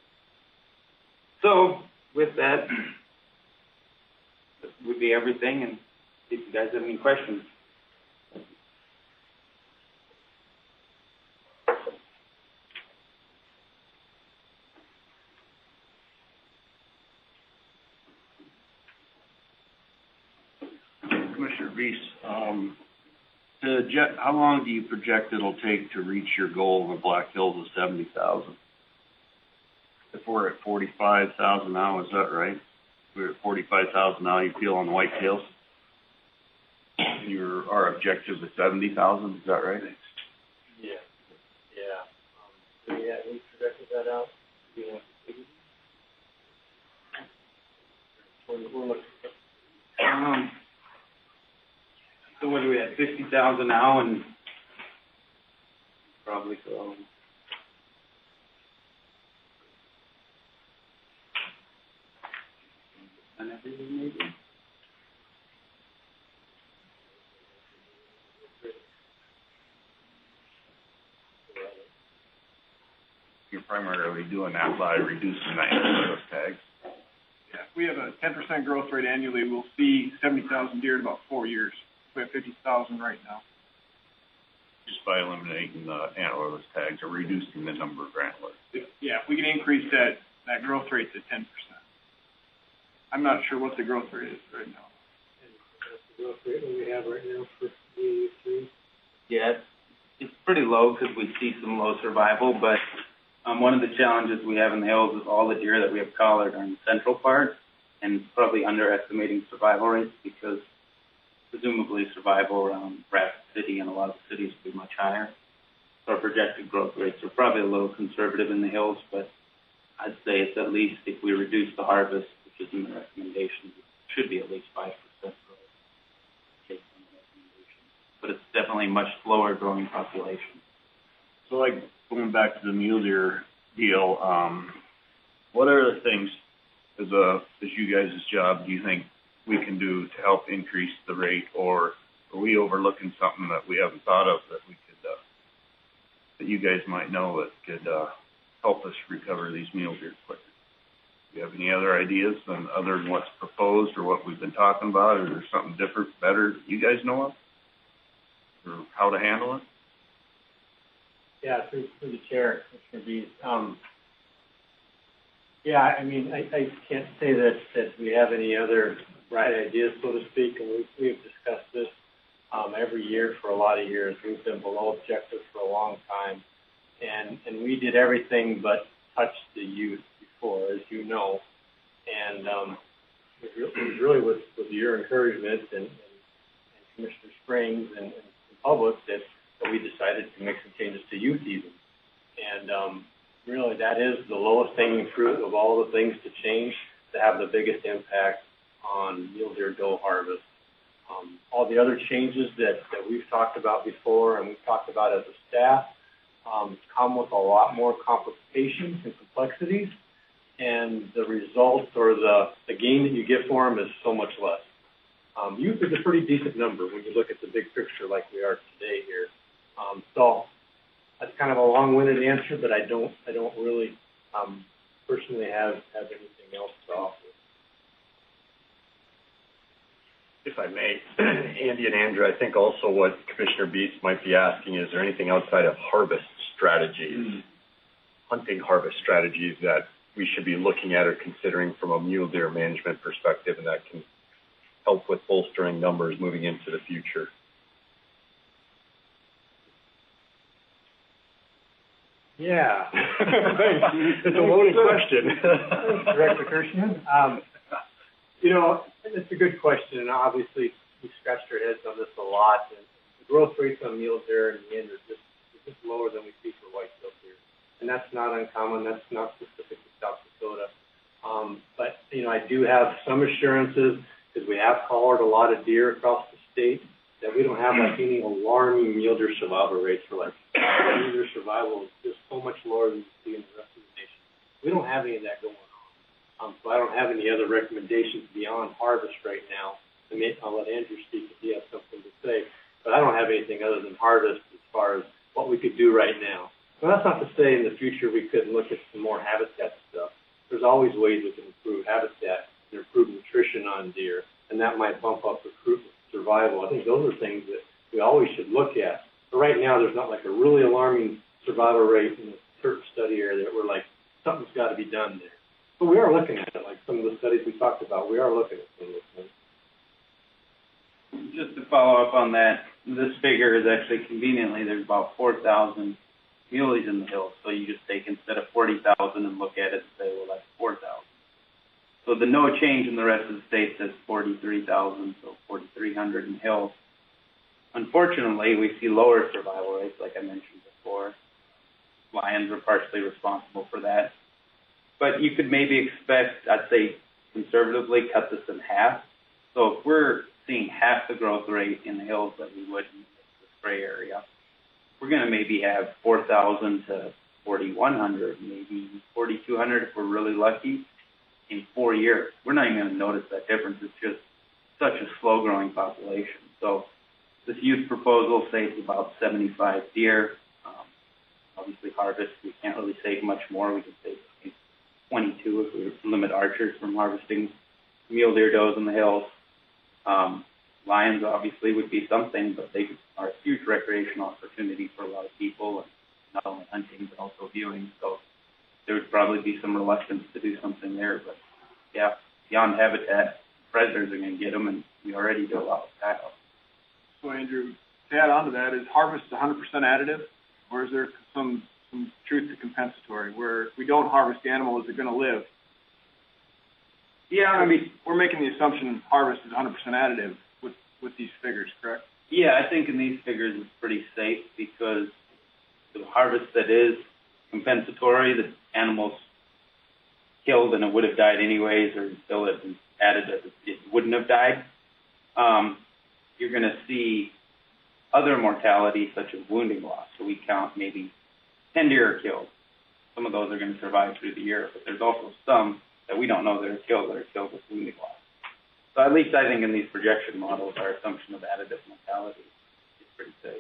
So with that, this would be everything, and if you guys have any questions. Commissioner Reese, um, to jet, how long do you project it'll take to reach your goal in the Black Hills of seventy thousand? If we're at forty-five thousand now, is that right? We're at forty-five thousand now, you feel on the whitetails? Your, our objective is seventy thousand, is that right? Yeah, yeah. Um, so yeah, we projected that out. Yeah. We're, we're looking. Um, so what do we have, fifty thousand now, and probably so. And everything maybe? You're primarily doing that by reducing the antlerless tags. Yeah, if we have a ten percent growth rate annually, we'll see seventy thousand deer in about four years. We have fifty thousand right now. Just by eliminating the antlerless tags or reducing the number of antlers. If, yeah, if we can increase that, that growth rate to ten percent. I'm not sure what the growth rate is right now. And that's the growth rate that we have right now for the three. Yeah, it's, it's pretty low because we see some low survival, but um, one of the challenges we have in the hills is all the deer that we have collared are in the central part, and probably underestimating survival rates because presumably survival around Rapid City and a lot of the cities will be much higher. So our projected growth rates are probably a little conservative in the hills, but I'd say it's at least, if we reduce the harvest, which is in the recommendations, it should be at least five percent growth based on the recommendations. But it's definitely a much slower growing population. So like going back to the mule deer deal, um, what other things as a, as you guys' job do you think we can do to help increase the rate, or are we overlooking something that we haven't thought of that we could, uh, that you guys might know that could, uh, help us recover these mule deer quicker? Do you have any other ideas than other than what's proposed or what we've been talking about, or is there something different, better you guys know of, or how to handle it? Yeah, through, through the chair, Commissioner Bees. Um, yeah, I mean, I, I can't say that, that we have any other bright ideas, so to speak, and we've, we've discussed this um, every year for a lot of years. We've been below objective for a long time, and and we did everything but touch the youth before, as you know, and um, it was really with, with your encouragement and, and, and Commissioner Springs and, and the public that that we decided to make some changes to youth even. And um, really that is the lowest hanging fruit of all the things to change to have the biggest impact on mule deer doe harvest. Um, all the other changes that, that we've talked about before and we've talked about as a staff um, come with a lot more complications and complexities, and the result or the, the gain that you get for them is so much less. Um, youth is a pretty decent number when you look at the big picture like we are today here. Um, so that's kind of a long-winded answer, but I don't, I don't really, um, personally have, have anything else to offer. If I may, Andy and Andrew, I think also what Commissioner Beast might be asking, is there anything outside of harvest strategies, mm-hmm. hunting harvest strategies that we should be looking at or considering from a mule deer management perspective, and that can help with bolstering numbers moving into the future? Yeah. It's a loaded question. Thanks, Director Kirschman. Um, you know, it's a good question, and obviously we scratched our heads on this a lot. And the growth rates on mule deer in the end are just, are just lower than we see for white-tailed deer, and that's not uncommon. That's not specific to South Dakota. Um, but you know, I do have some assurances, because we have collared a lot of deer across the state, that we don't have like any alarming mule deer survival rates for like mule deer survival is just so much lower than you see in the rest of the nation. We don't have any of that going on. Um, so I don't have any other recommendations beyond harvest right now. I mean, I'll let Andrew speak if he has something to say, but I don't have anything other than harvest as far as what we could do right now. But that's not to say in the future we couldn't look at some more habitat stuff. There's always ways we can improve habitat and improve nutrition on deer, and that might bump up recruitment, survival. I think those are things that we always should look at. But right now, there's not like a really alarming survival rate in the Turk study area that we're like, something's got to be done there. But we are looking at it, like some of the studies we talked about. We are looking at some of those things. Just to follow up on that, this figure is actually conveniently, there's about four thousand muleys in the hills. So you just take instead of forty thousand and look at it and say, well, that's four thousand. So the no change in the rest of the state says forty-three thousand, so forty-three hundred in hills. Unfortunately, we see lower survival rates, like I mentioned before. Lions are partially responsible for that. But you could maybe expect, I'd say conservatively, cut this in half. So if we're seeing half the growth rate in the hills that we would in the spray area, we're going to maybe have four thousand to forty-one hundred, maybe forty-two hundred if we're really lucky in four years. We're not even going to notice that difference. It's just such a slow-growing population. So this youth proposal saves about seventy-five deer. Um, obviously, harvest, we can't really save much more. We can save twenty-two if we limit archers from harvesting mule deer does in the hills. Um, lions obviously would be something, but they are a huge recreational opportunity for a lot of people, and not only hunting but also viewing. So there would probably be some reluctance to do something there. But yeah, beyond habitat, predators are going to get them, and we already do a lot with that. So Andrew, to add on to that, is harvest one hundred percent additive, or is there some some truth to compensatory, where if we don't harvest the animal, is it going to live? Yeah, I mean, we're making the assumption harvest is one hundred percent additive with, with these figures, correct? Yeah, I think in these figures it's pretty safe, because the harvest that is compensatory, the animals killed and it would have died anyways, or still it added that it wouldn't have died. Um, you're going to see other mortality such as wounding loss. So we count maybe ten deer are killed. Some of those are going to survive through the year, but there's also some that we don't know that are killed that are killed with wounding loss. So at least I think in these projection models, our assumption of additive mortality is pretty safe.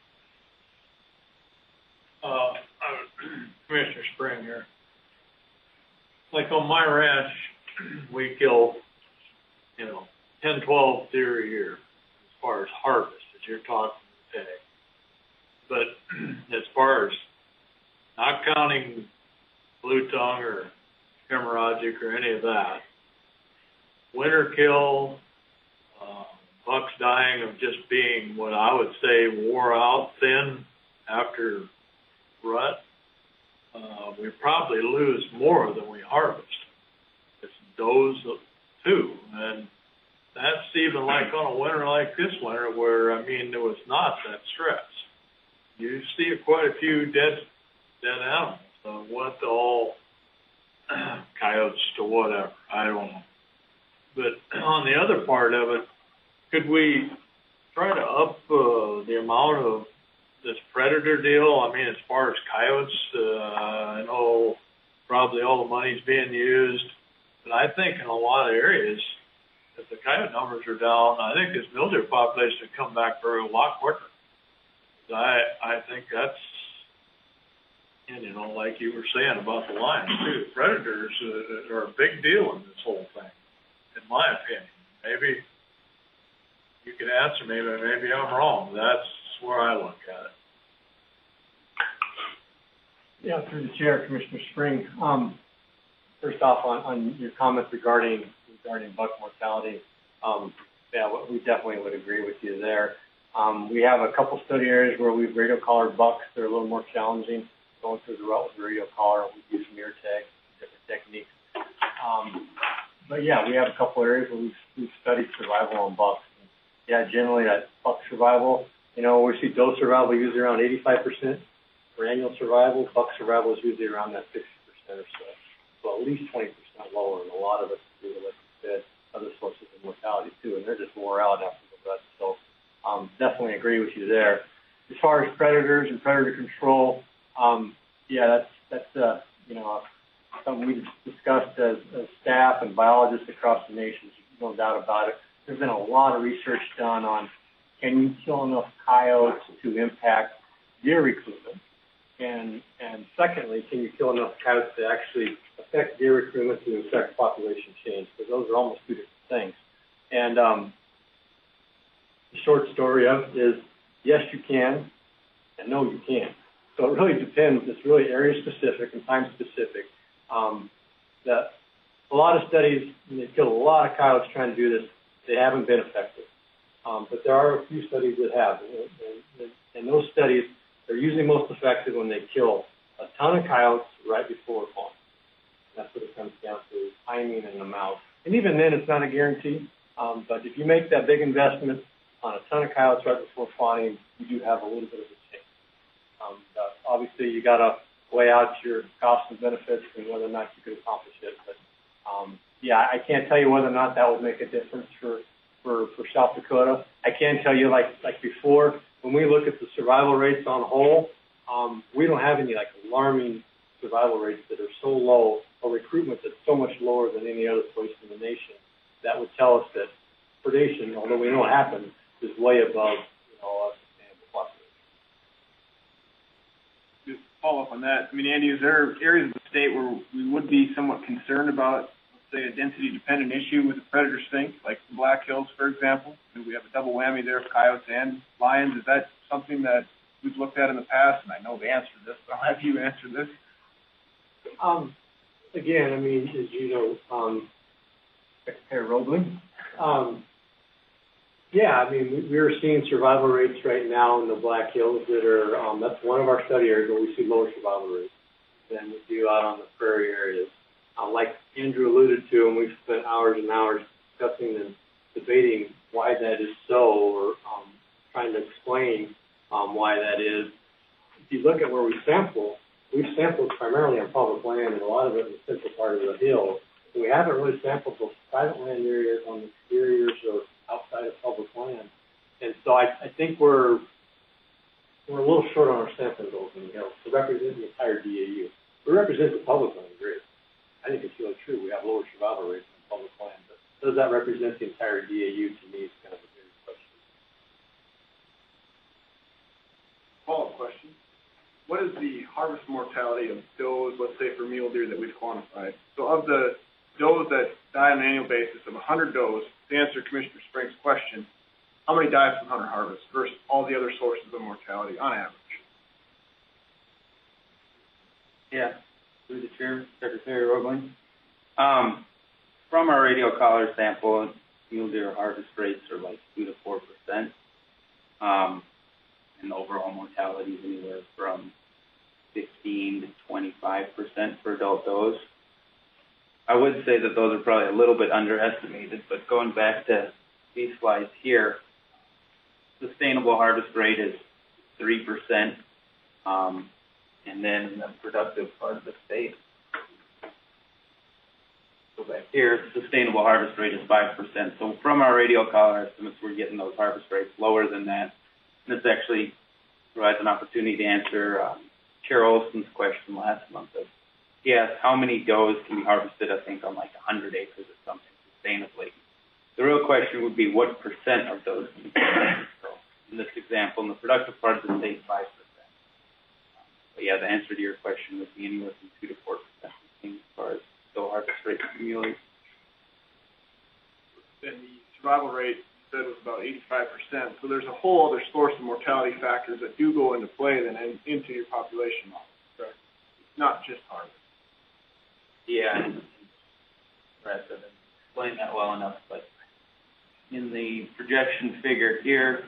Uh, Commissioner Spring here. Like on my ranch, we kill, you know, ten, twelve deer a year as far as harvest, as you're talking today. But as far as not counting blue tongue or hemorrhagic or any of that, winter kill, uh, bucks dying of just being what I would say wore out, thin after rut, uh, we probably lose more than we harvest. It's does too, and that's even like on a winter like this winter where, I mean, there was not that stress. You see quite a few dead, dead animals. So what all coyotes to whatever, I don't know. But on the other part of it, could we try to up uh, the amount of this predator deal? I mean, as far as coyotes, uh, I know probably all the money's being used, but I think in a lot of areas, if the coyote numbers are down, I think this mule deer population would come back for a lot quicker. I I think that's And, you know, like you were saying about the lions too, predators uh, are a big deal in this whole thing, in my opinion. Maybe you can answer me, but maybe I'm wrong. That's where I look at it. Yeah, through the chair, Commissioner Spring. Um, first off, on, on your comments regarding regarding buck mortality, um, yeah, we definitely would agree with you there. Um, we have a couple study areas where we've radio collared bucks. They're a little more challenging. Going through the route with the radio collar, we use mirror tag, different techniques. Um, but yeah, we have a couple areas where we've, we've studied survival on bucks. And yeah, generally that buck survival, you know, we see doe survival usually around eighty-five percent. For annual survival, buck survival is usually around that sixty percent or so. So at least twenty percent lower, and a lot of it's due to, like you said, other sources of mortality too, and they're just wore out after the rut. So um, definitely agree with you there. As far as predators and predator control, um, yeah, that's that's uh, you know something we've discussed as, as staff and biologists across the nation. No doubt about it. There's been a lot of research done on can you kill enough coyotes to impact deer recruitment. And and secondly, can you kill enough coyotes to actually affect deer recruitment to affect population change? Because those are almost two different things. And um, the short story of it is, yes, you can, and no, you can't. So it really depends. It's really area specific and time specific. Um, that a lot of studies, and they've killed a lot of coyotes trying to do this. They haven't been effective. Um, but there are a few studies that have, and, and, and those studies. They're usually most effective when they kill a ton of coyotes right before fawn. That's what it comes down to, timing and amount. And even then, it's not a guarantee. Um, but if you make that big investment on a ton of coyotes right before fawning, you do have a little bit of a chance. Um, but obviously, you got to weigh out your costs and benefits and whether or not you could accomplish it. But um, yeah, I can't tell you whether or not that would make a difference for for, for South Dakota. I can tell you, like like before. When we look at the survival rates on whole, um, we don't have any like alarming survival rates that are so low, or recruitment that's so much lower than any other place in the nation. That would tell us that predation, although we know it happens, is way above you know a sustainable population. Just follow up on that. I mean, Andy, is there areas of the state where we would be somewhat concerned about, let's say, a density-dependent issue with the predator stink, like the Black Hills, for example? I mean, we have a double whammy there of coyotes and lions. Is that something that we've looked at in the past? And I know the answer to this, but I'll have you answer this. Um, again, I mean, as you know, um, Secretary Roebling, um, yeah, I mean, we, we're seeing survival rates right now in the Black Hills that are, um, that's one of our study areas where we see lower survival rates than we do out on the prairie areas. Uh, like Andrew alluded to, and we've spent hours and hours discussing and debating why that is so, or um, trying to explain um, why that is. If you look at where we sample, we've sampled primarily on public land, and a lot of it in the central part of the hill. And we haven't really sampled those private land areas on the exteriors or outside of public land. And so I, I think we're we're a little short on our sampling goals in the hills to represent the entire D A U. We represent the public land grid. I think it's really true. We have lower survival rates on public land, but does that represent the entire D A U? To me, it's kind of a big question. Follow-up question. What is the harvest mortality of does, let's say, for mule deer that we've quantified? So of the does that die on an annual basis, of one hundred does, to answer Commissioner Spring's question, how many die from hunter harvest versus all the other sources of mortality on average? Yeah, through the chair, Secretary Roebling. Um, from our radio collar sample, mule deer harvest rates are like two to four percent, um, and the overall mortality is anywhere from fifteen to twenty-five percent for adult does. I would say that those are probably a little bit underestimated, but going back to these slides here, sustainable harvest rate is three percent, um, and then in the productive part of the state, go back here, sustainable harvest rate is five percent. So from our radio collar estimates, we're getting those harvest rates lower than that. And this actually provides an opportunity to answer um, Chair Olson's question last month of, he asked how many does can be harvested, I think, on like one hundred acres or something sustainably. The real question would be what percent of those can be harvested. So in this example, in the productive part of the state, five percent. but yeah, the answer to your question would be anywhere from two to four percent as far as still harvest rate for muleys. And the survival rate you said was about eighty-five percent. So there's a whole other source of mortality factors that do go into play then in, into your population model. Correct. It's not just harvest. Yeah, and Brad didn't explain that well enough, but in the projection figure here,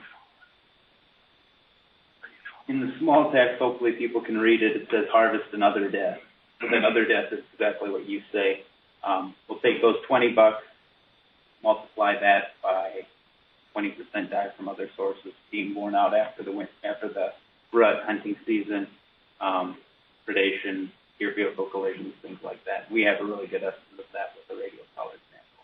in the small text, hopefully people can read it. It says harvest and other death. So then other death is exactly what you say. Um, we'll take those twenty bucks, multiply that by twenty percent die from other sources being borne out after the win- after the rut hunting season, um, predation, deer vehicle collisions, things like that. We have a really good estimate of that with the radio collar example.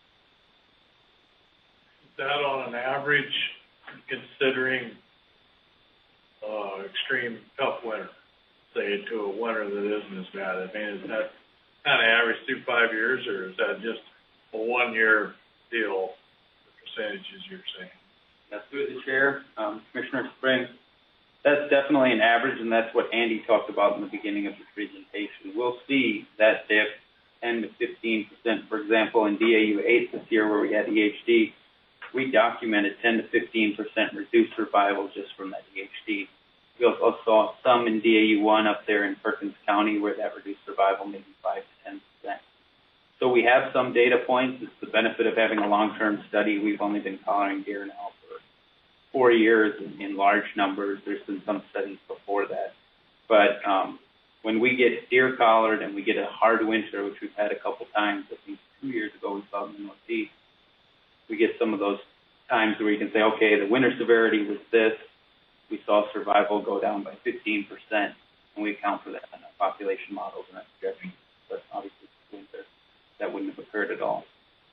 Is that on an average, considering uh, extreme tough winter, say to a winter that isn't as bad? I mean, is that kind of average through five years, or is that just a one-year deal, the percentages you're saying? That's through the chair, um, Commissioner Spring. That's definitely an average, and that's what Andy talked about in the beginning of the presentation. We'll see that dip ten to fifteen percent. For example, in D A U eight this year, where we had E H D, we documented ten to fifteen percent reduced survival just from that E H D. We also saw some in D A U one up there in Perkins County where that reduced survival maybe five to ten percent. So we have some data points. It's the benefit of having a long-term study. We've only been collaring deer now for four years in, in large numbers. There's been some studies before that. But um, when we get deer collared and we get a hard winter, which we've had a couple times, I think two years ago we saw in the Northeast, we get some of those times where you can say, okay, the winter severity was this. We saw survival go down by fifteen percent, and we account for that in our population models and our projections. But obviously, winter, that wouldn't have occurred at all.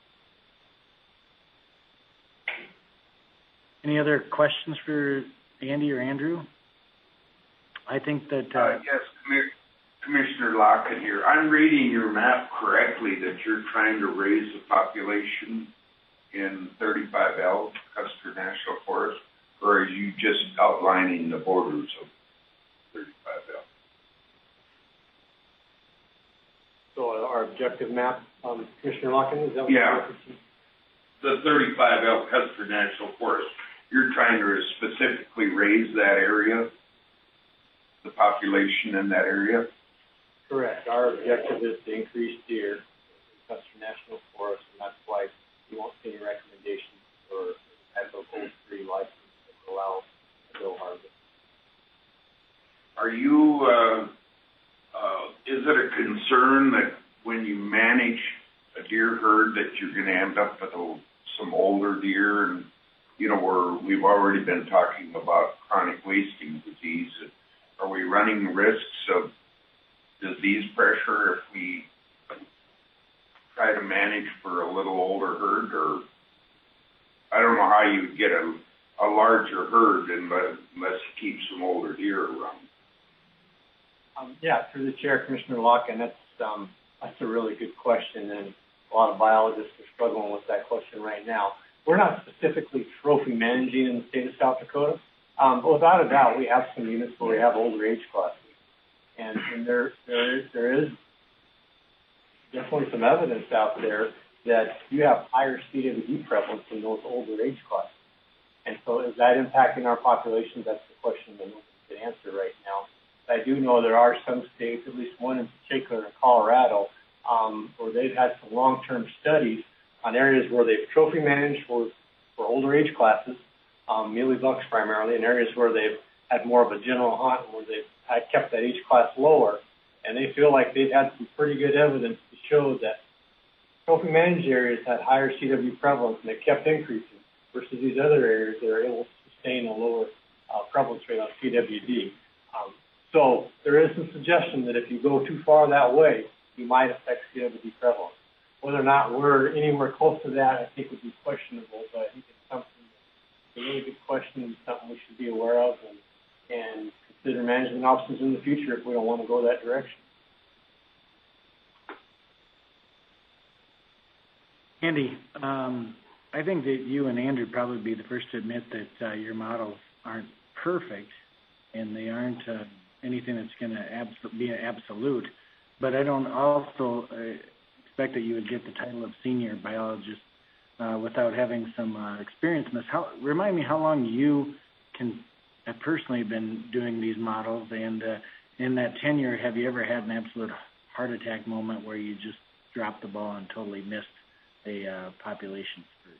Any other questions for Andy or Andrew? I think that... Uh, uh, yes, Commissioner. Commissioner Lockett here. I'm reading your map correctly that you're trying to raise the population in thirty-five L, Custer National Forest, or are you just outlining the borders of thirty-five L? So our objective map, um, Commissioner Lockett, is that what Yeah. you're The thirty-five L Custer National Forest, you're trying to specifically raise that area, the population in that area? Correct. Our objective is to increase deer in Custer National Forest, and that's why you won't see any recommendations for as of old tree license that would allow no harvest. Are you, uh, uh, is it a concern that when you manage a deer herd that you're going to end up with a, some older deer, and, you know, where we've already been talking about chronic wasting disease? Are we running risks of disease pressure if we try to manage for a little older herd? Or I don't know how you get a, a larger herd unless, unless you keep some older deer around. Um, yeah, through the chair, Commissioner Lockett, that's um, that's a really good question, and a lot of biologists are struggling with that question right now. We're not specifically trophy managing in the state of South Dakota, um, but without a doubt, we have some units where we have older age classes, and, and there there is, there is definitely some evidence out there that you have higher C W D prevalence in those older age classes. And so is that impacting our population? That's the question that no one can answer right now. I do know there are some states, at least one in particular in Colorado, um, where they've had some long-term studies on areas where they've trophy managed for, for older age classes, um, mealy bucks primarily, and areas where they've had more of a general hunt where they've had kept that age class lower. And they feel like they've had some pretty good evidence to show that trophy managed areas had higher C W prevalence and they kept increasing versus these other areas that are able to sustain a lower uh, prevalence rate on C W D. Um, so there is some suggestion that if you go too far that way, you might affect C W D prevalence. Whether or not we're anywhere close to that, I think would be questionable, but I think it's something that's a really good question and something we should be aware of and, and consider management options in the future if we don't want to go that direction. Andy, um, I think that you and Andrew probably be the first to admit that uh, your models aren't perfect, and they aren't uh, anything that's going to abs- be an absolute, but I don't also uh, expect that you would get the title of senior biologist uh, without having some uh, experience in this. How, remind me how long you can have personally been doing these models, and uh, in that tenure, have you ever had an absolute heart attack moment where you just dropped the ball and totally missed a uh, population spurt?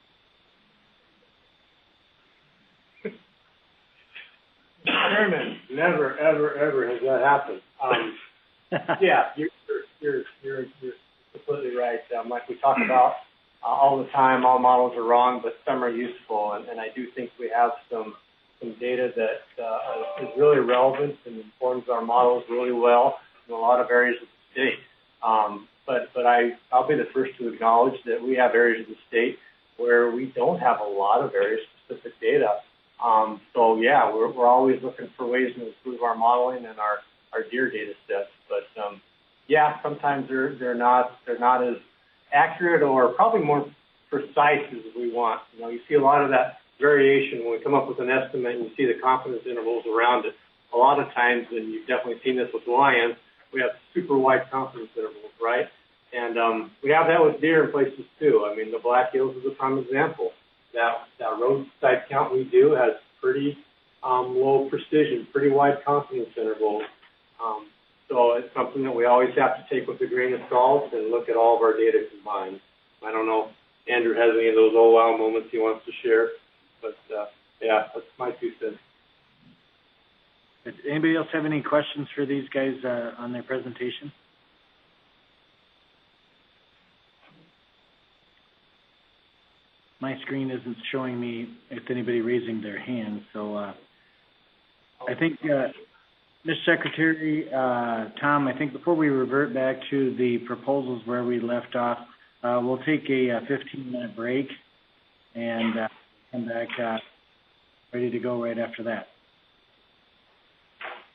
Chairman, never, ever, ever has that happened. Um, yeah, you're, you're, you're, you're completely right. Um, like we talk about uh, all the time, all models are wrong, but some are useful, and, and I do think we have some some data that uh, is really relevant and informs our models really well in a lot of areas of the state. Um, but but I, I'll be the first to acknowledge that we have areas of the state where we don't have a lot of very specific data. Um, so yeah, we're, we're always looking for ways to improve our modeling and our, our deer data sets. But um, yeah, sometimes they're they're not they're not as accurate or probably more precise as we want. You know, you see a lot of that variation when we come up with an estimate and you see the confidence intervals around it. A lot of times, and you've definitely seen this with lions, we have super wide confidence intervals, right? And um, we have that with deer in places too. I mean, the Black Hills is a prime example. That, that roadside count we do has pretty um, low precision, pretty wide confidence intervals. Um, so it's something that we always have to take with a grain of salt and look at all of our data combined. I don't know if Andrew has any of those oh wow moments he wants to share, but uh, yeah, that's my two cents. Does anybody else have any questions for these guys uh, on their presentation? My screen isn't showing me if anybody raising their hand, so uh, I think, uh, Miz Secretary, uh, Tom, I think before we revert back to the proposals where we left off, uh, we'll take a fifteen-minute break and uh, come back uh, ready to go right after that.